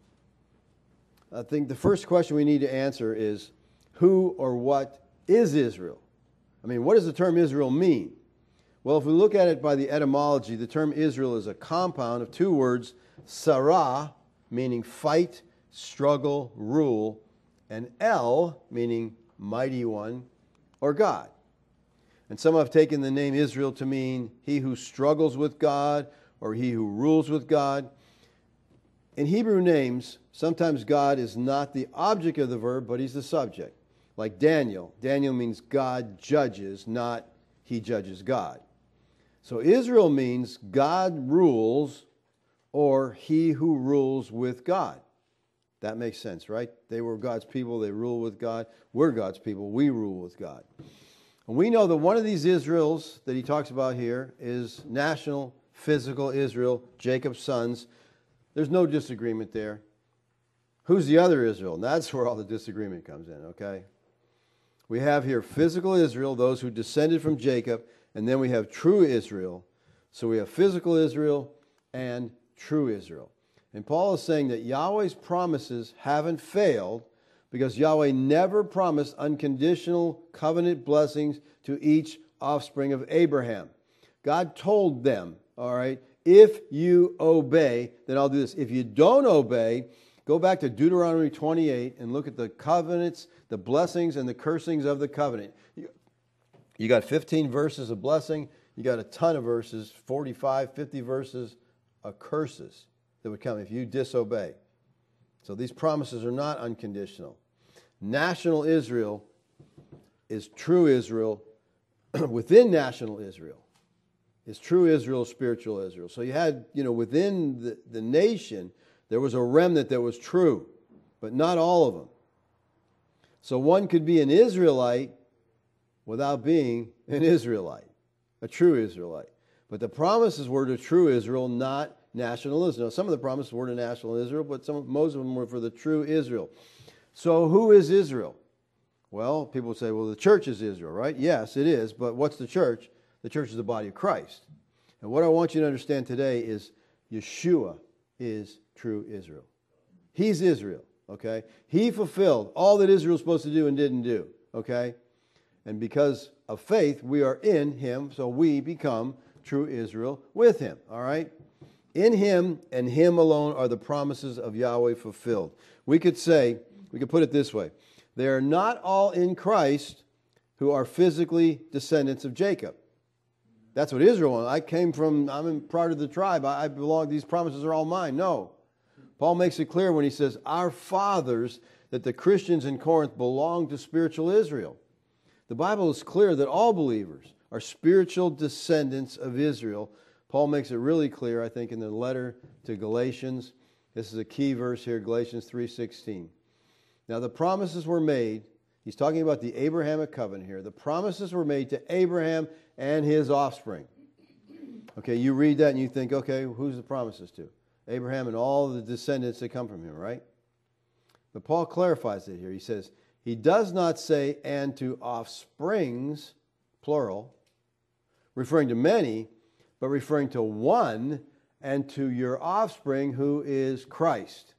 I think the first question we need to answer is, who or what is Israel? I mean, what does the term Israel mean? Well, if we look at it by the etymology, the term Israel is a compound of two words, Sarah, meaning fight, struggle, rule, and El, meaning mighty one, or God. And some have taken the name Israel to mean he who struggles with God or he who rules with God. In Hebrew names, sometimes God is not the object of the verb, but he's the subject. Like Daniel. Daniel means God judges, not he judges God. So Israel means God rules or he who rules with God. That makes sense, right? They were God's people. They rule with God. We're God's people. We rule with God. And we know that one of these Israels that he talks about here is national, physical Israel, Jacob's sons. There's no disagreement there. Who's the other Israel? And that's where all the disagreement comes in, okay? We have here physical Israel, those who descended from Jacob, and then we have true Israel. So we have physical Israel and true Israel. And Paul is saying that Yahweh's promises haven't failed because Yahweh never promised unconditional covenant blessings to each offspring of Abraham. God told them, all right, if you obey, then I'll do this. If you don't obey, go back to Deuteronomy 28 and look at the covenants, the blessings and the cursings of the covenant. You got 15 verses of blessing. You got a ton of verses, 45, 50 verses of curses that would come if you disobey. So these promises are not unconditional. National Israel is true Israel within national Israel. Is true Israel, spiritual Israel. So you had, within the nation, there was a remnant that was true, but not all of them. So one could be an Israelite without being an Israelite, a true Israelite. But the promises were to true Israel, not national Israel. Now, some of the promises were to national Israel, but most of them were for the true Israel. So who is Israel? Well, people say, well, the church is Israel, right? Yes, it is, but what's the church? The church is the body of Christ. And what I want you to understand today is Yeshua is true Israel. He's Israel, okay? He fulfilled all that Israel was supposed to do and didn't do, okay? And because of faith, we are in Him, so we become true Israel with Him, all right? In Him and Him alone are the promises of Yahweh fulfilled. We could put it this way. They are not all in Christ who are physically descendants of Jacob. That's what Israel wanted. I'm part of the tribe. I belong, these promises are all mine. No. Paul makes it clear when he says, our fathers, that the Christians in Corinth belong to spiritual Israel. The Bible is clear that all believers are spiritual descendants of Israel. Paul makes it really clear, I think, in the letter to Galatians. This is a key verse here, Galatians 3:16. Now the promises were made, he's talking about the Abrahamic covenant here. The promises were made to Abraham and his offspring. Okay, you read that and you think, okay, who's the promises to? Abraham and all the descendants that come from him, right? But Paul clarifies it here. He says, he does not say, and to offsprings, plural, referring to many, but referring to one, and to your offspring, who is Christ.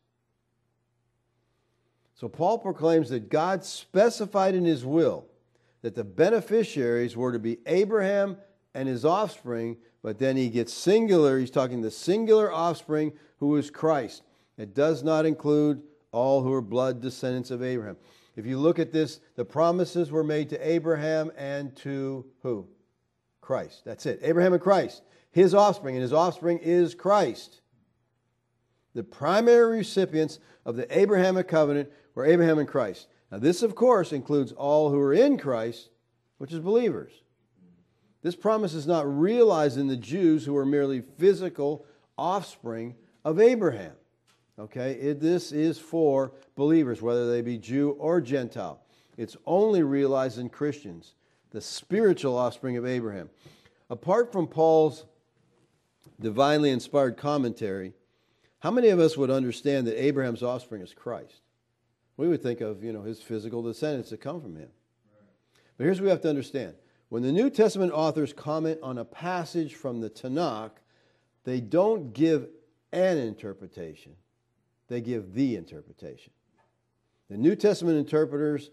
So Paul proclaims that God specified in His will that the beneficiaries were to be Abraham and his offspring, but then he gets singular. He's talking the singular offspring, who is Christ. It does not include all who are blood descendants of Abraham. If you look at this, the promises were made to Abraham and to who? Christ. That's it. Abraham and Christ. His offspring, and his offspring is Christ. The primary recipients of the Abrahamic covenant were Abraham and Christ. Now this, of course, includes all who are in Christ, which is believers. This promise is not realized in the Jews who are merely physical offspring of Abraham. Okay, this is for believers, whether they be Jew or Gentile. It's only realized in Christians, the spiritual offspring of Abraham. Apart from Paul's divinely inspired commentary, how many of us would understand that Abraham's offspring is Christ? We would think of, his physical descendants that come from him. But here's what we have to understand. When the New Testament authors comment on a passage from the Tanakh, they don't give an interpretation. They give the interpretation. The New Testament interprets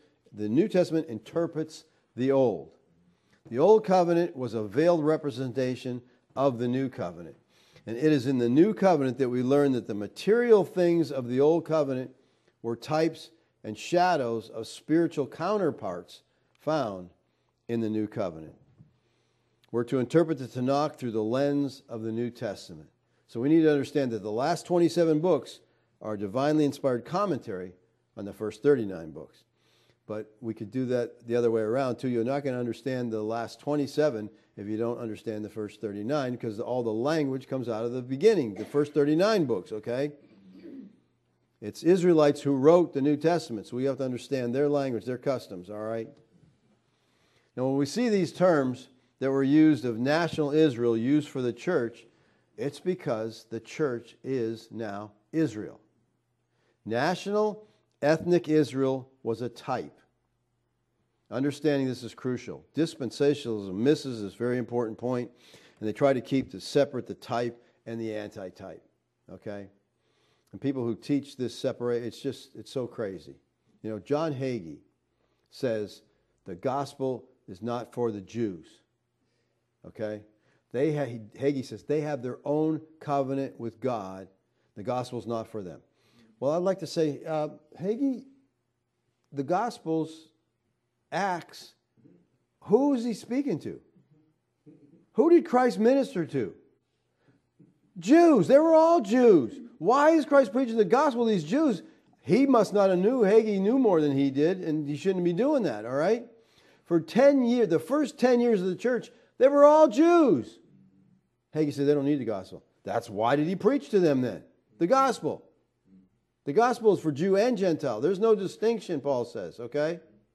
the Old. The Old Covenant was a veiled representation of the New Covenant. And it is in the New Covenant that we learn that the material things of the Old Covenant were types and shadows of spiritual counterparts found in the New Covenant. We're to interpret the Tanakh through the lens of the New Testament. So we need to understand that the last 27 books are divinely inspired commentary on the first 39 books. But we could do that the other way around too. You're not going to understand the last 27 if you don't understand the first 39, because all the language comes out of the beginning, the first 39 books, okay? It's Israelites who wrote the New Testament, so we have to understand their language, their customs, all right? Now, when we see these terms that were used of national Israel used for the church, it's because the church is now Israel. National, ethnic Israel was a type. Understanding this is crucial. Dispensationalism misses this very important point, and they try to separate the type and the anti-type, okay? And people who teach this separate, it's so crazy. John Hagee says the gospel is not for the Jews. Okay? Hagee says they have their own covenant with God. The gospel's not for them. Well, I'd like to say, Hagee, the gospel's Acts, who is he speaking to? Who did Christ minister to? Jews. They were all Jews. Why is Christ preaching the gospel to these Jews? He must not have knew. Hagee knew more than he did, and he shouldn't be doing that, all right? For 10 years, the first 10 years of the church, they were all Jews. Hagee said they don't need the gospel. That's why did he preach to them then? The gospel. The gospel is for Jew and Gentile. There's no distinction, Paul says, okay?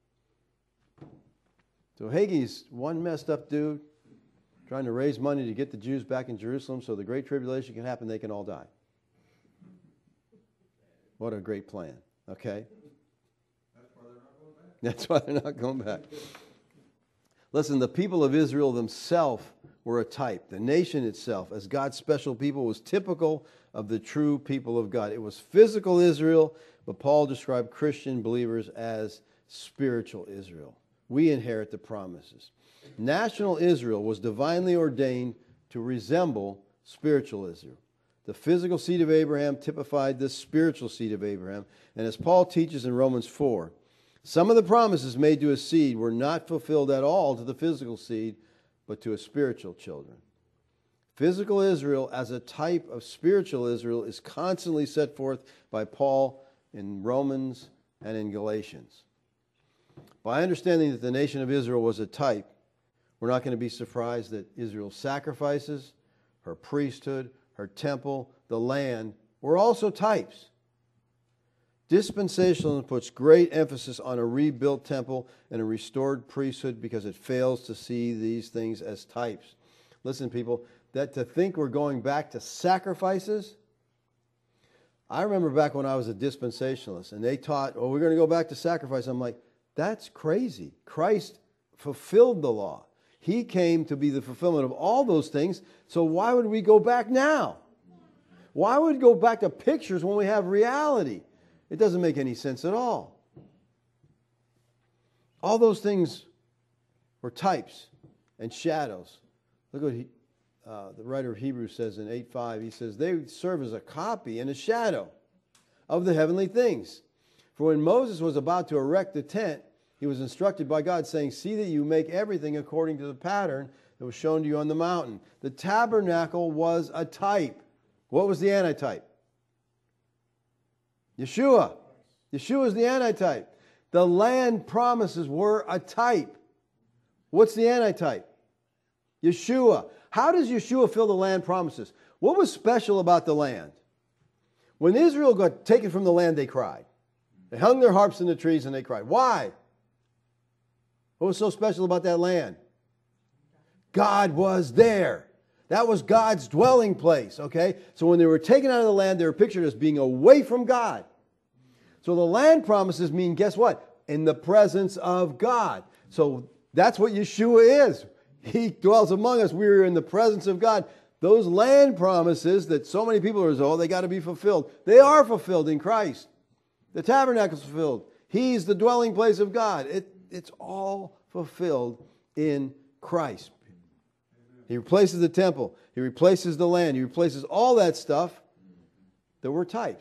So Hagee's one messed up dude trying to raise money to get the Jews back in Jerusalem so the Great Tribulation can happen, they can all die. What a great plan, okay? That's why they're not going back. Listen, the people of Israel themselves were a type. The nation itself, as God's special people, was typical of the true people of God. It was physical Israel, but Paul described Christian believers as spiritual Israel. We inherit the promises. National Israel was divinely ordained to resemble spiritual Israel. The physical seed of Abraham typified the spiritual seed of Abraham. And as Paul teaches in Romans 4, some of the promises made to a seed were not fulfilled at all to the physical seed, but to a spiritual children. Physical Israel as a type of spiritual Israel is constantly set forth by Paul in Romans and in Galatians. By understanding that the nation of Israel was a type, we're not going to be surprised that Israel's sacrifices, her priesthood, her temple, the land, were also types. Dispensationalism puts great emphasis on a rebuilt temple and a restored priesthood because it fails to see these things as types. Listen, people, that to think we're going back to sacrifices. I remember back when I was a dispensationalist and they taught, oh, we're going to go back to sacrifice. I'm like, that's crazy. Christ fulfilled the law. He came to be the fulfillment of all those things. So why would we go back now? Why would we go back to pictures when we have reality? It doesn't make any sense at all. All those things were types and shadows. Look what the writer of Hebrews says in 8:5. He says, they serve as a copy and a shadow of the heavenly things. For when Moses was about to erect the tent, he was instructed by God, saying, see that you make everything according to the pattern that was shown to you on the mountain. The tabernacle was a type. What was the antitype? Yeshua. Yeshua is the antitype. The land promises were a type. What's the antitype? Yeshua. How does Yeshua fill the land promises? What was special about the land? When Israel got taken from the land, they cried. They hung their harps in the trees and they cried. Why? What was so special about that land? God was there. That was God's dwelling place, okay? So when they were taken out of the land, they were pictured as being away from God. So the land promises mean, guess what? In the presence of God. So that's what Yeshua is. He dwells among us. We're in the presence of God. Those land promises that so many people are, oh, they got to be fulfilled. They are fulfilled in Christ. The tabernacle is fulfilled. He's the dwelling place of God. It's all fulfilled in Christ. He replaces the temple. He replaces the land. He replaces all that stuff that were types.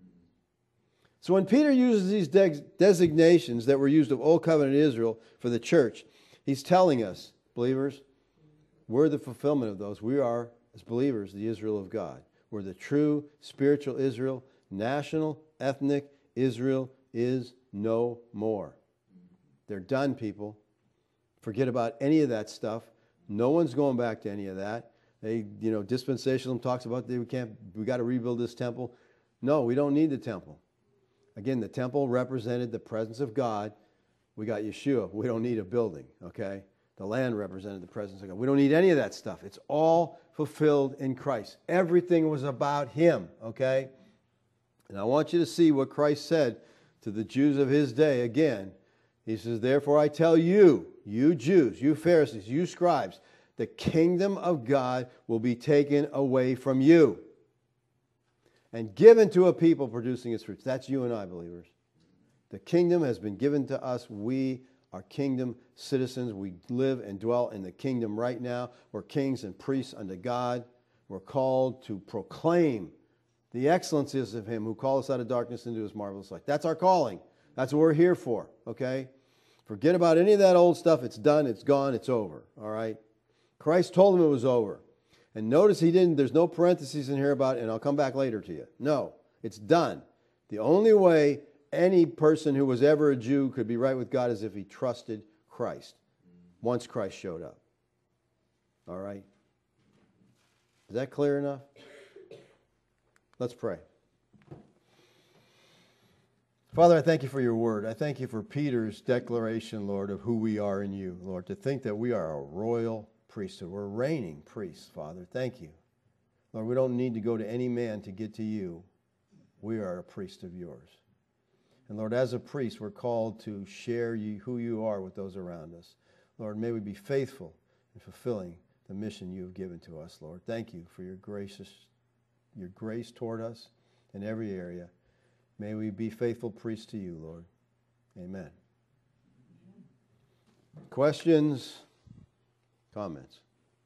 So when Peter uses these designations that were used of Old Covenant Israel for the church, he's telling us, believers, we're the fulfillment of those. We are, as believers, the Israel of God. We're the true spiritual Israel. National, ethnic Israel is no more. They're done, people. Forget about any of that stuff. No one's going back to any of that. Dispensationalism talks about we got to rebuild this temple. No, we don't need the temple. Again, the temple represented the presence of God. We got Yeshua. We don't need a building, okay? The land represented the presence of God. We don't need any of that stuff. It's all fulfilled in Christ. Everything was about Him, okay? And I want you to see what Christ said to the Jews of His day again. He says, therefore I tell you, you Jews, you Pharisees, you scribes, the kingdom of God will be taken away from you and given to a people producing its fruits. That's you and I, believers. The kingdom has been given to us. We are kingdom citizens. We live and dwell in the kingdom right now. We're kings and priests unto God. We're called to proclaim the excellencies of Him who called us out of darkness into His marvelous light. That's our calling. That's what we're here for, okay? Forget about any of that old stuff. It's done, it's gone, it's over, all right? Christ told them it was over. And notice He didn't, there's no parentheses in here about, and I'll come back later to you. No, it's done. The only way any person who was ever a Jew could be right with God is if he trusted Christ once Christ showed up. All right? Is that clear enough? Let's pray. Father, I thank you for your word. I thank you for Peter's declaration, Lord, of who we are in you, Lord, to think that we are a royal priesthood. We're reigning priests, Father. Thank you. Lord, we don't need to go to any man to get to you. We are a priest of yours. And Lord, as a priest, we're called to share who you are with those around us. Lord, may we be faithful in fulfilling the mission you have given to us, Lord. Thank you for your grace toward us in every area. May we be faithful priests to you, Lord. Amen. Questions? Comments?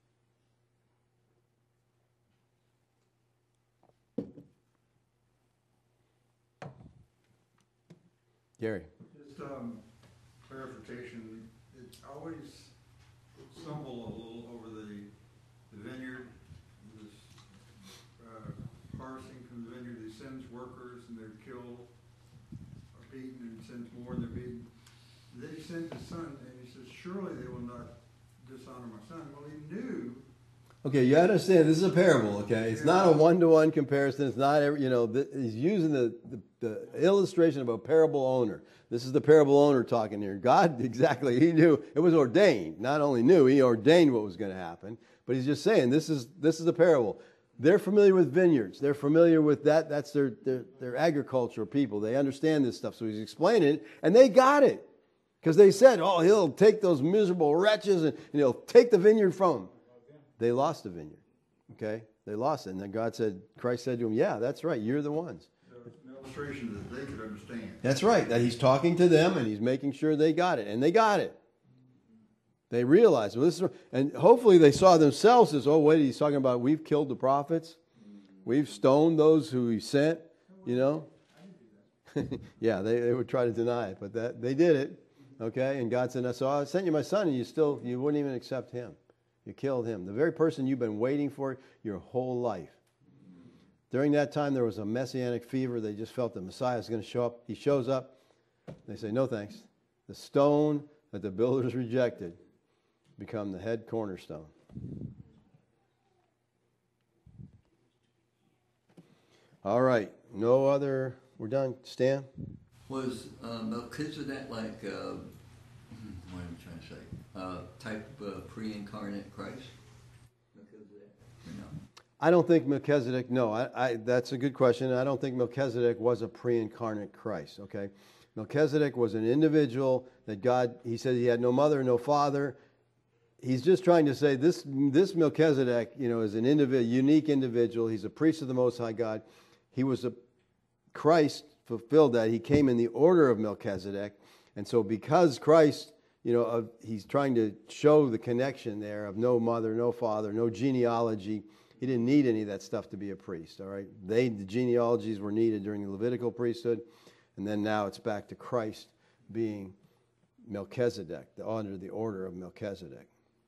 Gary. Just clarification. It's always stumble a little over the vineyard. This parsing from the vineyard. He sends workers and they're killed or beaten, and sends more and they're beaten. And then he sends his son, and he says, "Surely they will not dishonor my son." Well, he knew. Okay, you understand, this is a parable, okay? It's not a one-to-one comparison. It's not, he's using the illustration of a parable owner. This is the parable owner talking here. God, exactly, he knew. It was ordained. Not only knew, he ordained what was going to happen. But he's just saying, this is a parable. They're familiar with vineyards. They're familiar with that. That's their agricultural people. They understand this stuff. So he's explaining it, and they got it. Because they said, oh, he'll take those miserable wretches and he'll take the vineyard from them. They lost the vineyard, okay? They lost it. And then Christ said to them, yeah, that's right. You're the ones. So it's an illustration that they could understand. That's right. That he's talking to them and he's making sure they got it. And they got it. They realized, and hopefully they saw themselves as, oh, wait, he's talking about we've killed the prophets. We've stoned those who he sent, Yeah, they would try to deny it, but they did it, okay? And God said, so I sent you my son and you wouldn't even accept him. You killed him. The very person you've been waiting for your whole life. During that time, there was a messianic fever. They just felt the Messiah was going to show up. He shows up. They say, no thanks. The stone that the builders rejected become the head cornerstone. All right. No other. We're done. Stan? Was Melchizedek like, what am I trying to say? Type pre-incarnate Christ? Melchizedek? Or no? I don't think Melchizedek, no. That's a good question. I don't think Melchizedek was a pre-incarnate Christ, okay? Melchizedek was an individual that God, he said he had no mother, no father. He's just trying to say this Melchizedek, is an unique individual. He's a priest of the Most High God. He was Christ fulfilled that. He came in the order of Melchizedek. And so because Christ, he's trying to show the connection there of no mother, no father, no genealogy. He didn't need any of that stuff to be a priest, all right? The genealogies were needed during the Levitical priesthood, and then now it's back to Christ being Melchizedek, under the order of Melchizedek.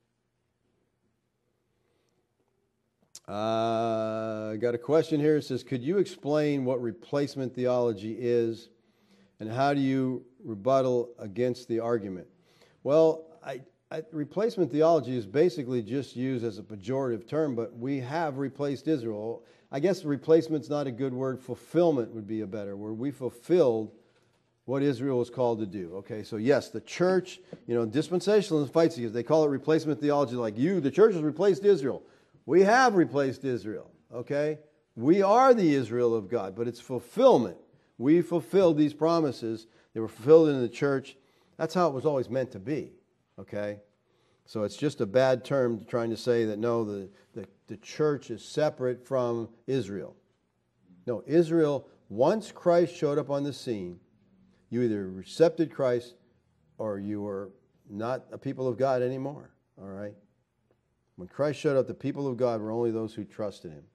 I got a question here. It says, could you explain what replacement theology is, and how do you rebuttal against the argument? Well, replacement theology is basically just used as a pejorative term, but we have replaced Israel. I guess replacement's not a good word. Fulfillment would be a better word. We fulfilled what Israel was called to do. Okay, so yes, the church, dispensationalism fights because they call it replacement theology, like the church has replaced Israel. We have replaced Israel, okay? We are the Israel of God, but it's fulfillment. We fulfilled these promises. They were fulfilled in the church. That's how it was always meant to be, okay? So it's just a bad term trying to say that, no, the church is separate from Israel. No, Israel, once Christ showed up on the scene, you either accepted Christ or you were not a people of God anymore, all right? When Christ showed up, the people of God were only those who trusted him.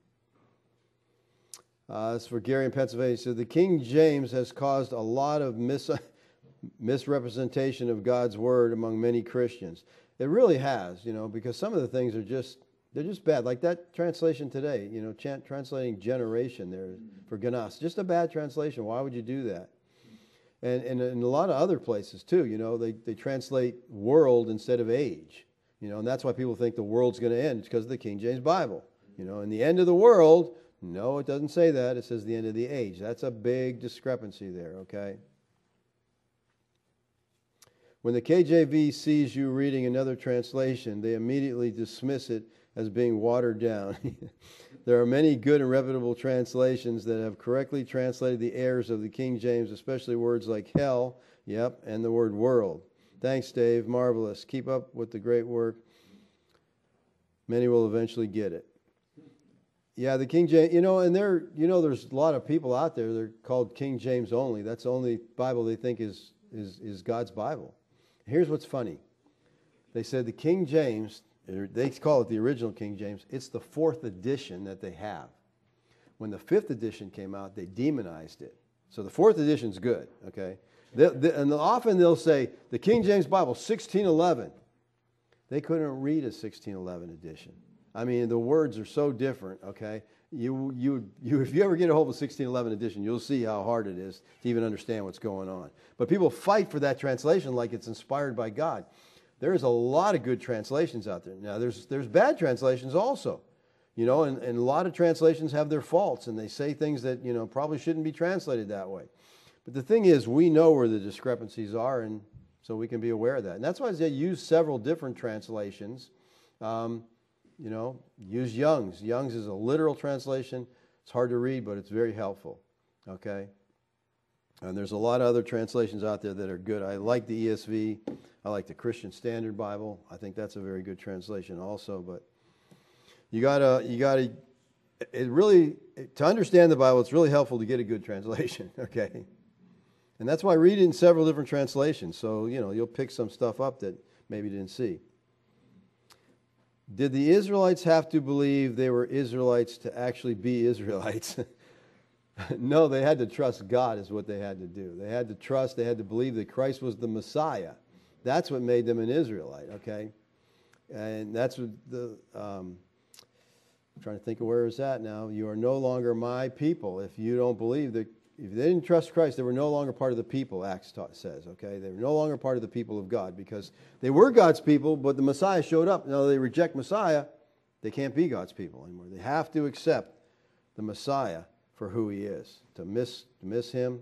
As for Gary in Pennsylvania, he said, the King James has caused a lot of misrepresentation of God's word among many Christians. It really has, because some of the things are they're just bad. Like that translation today, translating generation there for Ganas. Just a bad translation. Why would you do that? And in a lot of other places too, they translate world instead of age. And that's why people think the world's going to end. It's because of the King James Bible. In the end of the world, no, it doesn't say that. It says the end of the age. That's a big discrepancy there, okay? When the KJV sees you reading another translation, they immediately dismiss it as being watered down. There are many good and reputable translations that have correctly translated the errors of the King James, especially words like hell, and the word world. Thanks, Dave. Marvelous. Keep up with the great work. Many will eventually get it. Yeah, the King James, and there's a lot of people out there, they're called King James only. That's the only Bible they think is God's Bible. Here's what's funny. They said the King James, they call it the original King James, it's the 4th edition that they have. When the 5th edition came out, they demonized it. So the 4th edition's good, okay? And often they'll say, the King James Bible, 1611. They couldn't read a 1611 edition. I mean, the words are so different, okay? If you ever get a hold of a 1611 edition, you'll see how hard it is to even understand what's going on. But people fight for that translation like it's inspired by God. There's a lot of good translations out there. Now, there's bad translations also, and a lot of translations have their faults, and they say things that, probably shouldn't be translated that way. But the thing is, we know where the discrepancies are, and so we can be aware of that. And that's why they use several different translations. Use Young's. Young's is a literal translation. It's hard to read, but it's very helpful. Okay? And there's a lot of other translations out there that are good. I like the ESV. I like the Christian Standard Bible. I think that's a very good translation also. But to understand the Bible, it's really helpful to get a good translation. Okay? And that's why I read it in several different translations. So, you'll pick some stuff up that maybe you didn't see. Did the Israelites have to believe they were Israelites to actually be Israelites? No, they had to trust God is what they had to do. They had to trust, they had to believe that Christ was the Messiah. That's what made them an Israelite, okay? And that's what I'm trying to think of where it's at now. You are no longer my people if you don't believe that. If they didn't trust Christ, they were no longer part of the people, Acts says, okay? They were no longer part of the people of God because they were God's people, but the Messiah showed up. Now they reject Messiah, they can't be God's people anymore. They have to accept the Messiah for who he is. To miss him.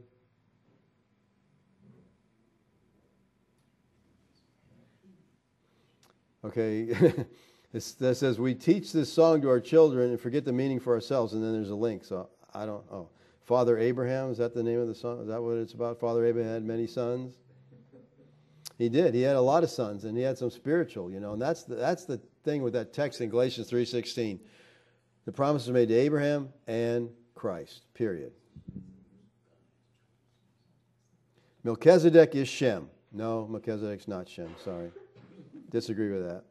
Okay, that says, we teach this song to our children and forget the meaning for ourselves, and then there's a link, so Father Abraham, is that the name of the song? Is that what it's about? Father Abraham had many sons? He did. He had a lot of sons, and he had some spiritual, and that's the thing with that text in Galatians 3:16. The promise was made to Abraham and Christ, period. Melchizedek is Shem. No, Melchizedek's not Shem, sorry. Disagree with that.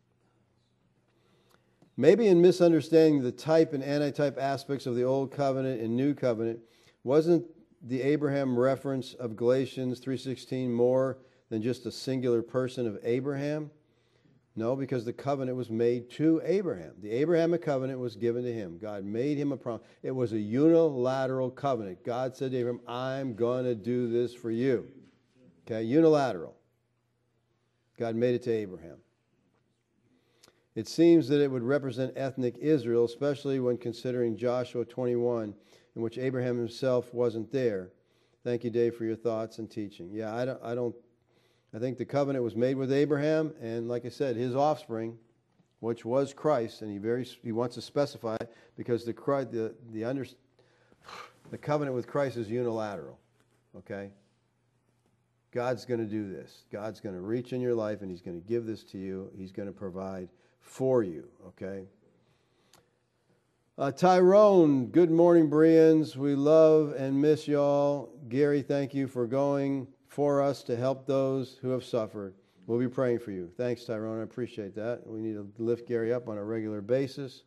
Maybe in misunderstanding the type and antitype aspects of the Old Covenant and New Covenant, wasn't the Abraham reference of Galatians 3:16 more than just a singular person of Abraham? No, because the covenant was made to Abraham. The Abrahamic covenant was given to him. God made him a promise. It was a unilateral covenant. God said to Abraham, I'm going to do this for you. Okay, unilateral. God made it to Abraham. It seems that it would represent ethnic Israel, especially when considering Joshua 21, in which Abraham himself wasn't there. Thank you, Dave, for your thoughts and teaching. Yeah, I think the covenant was made with Abraham, and like I said, his offspring, which was Christ, and he wants to specify it because the covenant with Christ is unilateral. Okay? God's going to do this. God's going to reach in your life, and he's going to give this to you. He's going to provide for you, okay? Tyrone, good morning, Bereans. We love and miss y'all. Gary, thank you for going for us to help those who have suffered. We'll be praying for you. Thanks, Tyrone. I appreciate that. We need to lift Gary up on a regular basis.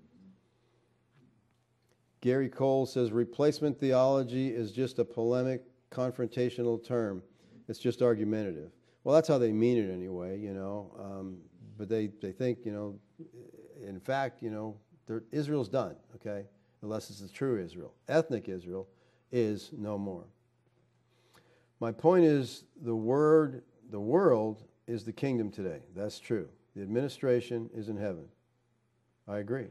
Gary Cole says, replacement theology is just a polemic, confrontational term. It's just argumentative. Well, that's how they mean it anyway, but they think, in fact, Israel's done, okay? Unless it's the true Israel. Ethnic Israel is no more. My point is the world is the kingdom today. That's true. The administration is in heaven. I agree.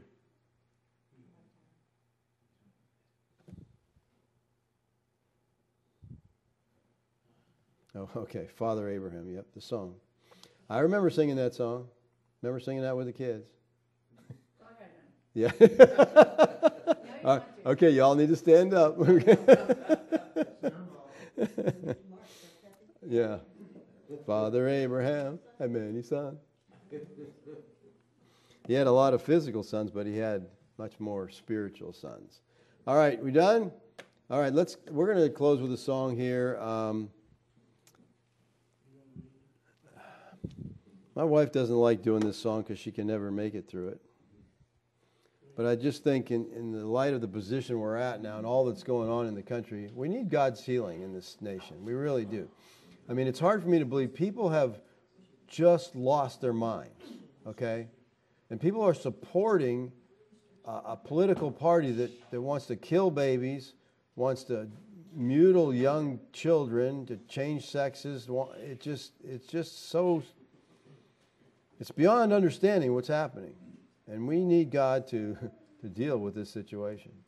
Oh, okay. Father Abraham. Yep, the song. I remember singing that song. Remember singing that with the kids. Yeah. Okay, y'all need to stand up. Yeah. Father Abraham had many sons. He had a lot of physical sons, but he had much more spiritual sons. All right, we done? All right, we're going to close with a song here. My wife doesn't like doing this song because she can never make it through it. But I just think in the light of the position we're at now and all that's going on in the country, we need God's healing in this nation. We really do. I mean, it's hard for me to believe people have just lost their minds, okay? And people are supporting a political party that wants to kill babies, wants to mutilate young children, to change sexes. It's just so... It's beyond understanding what's happening. And we need God to deal with this situation.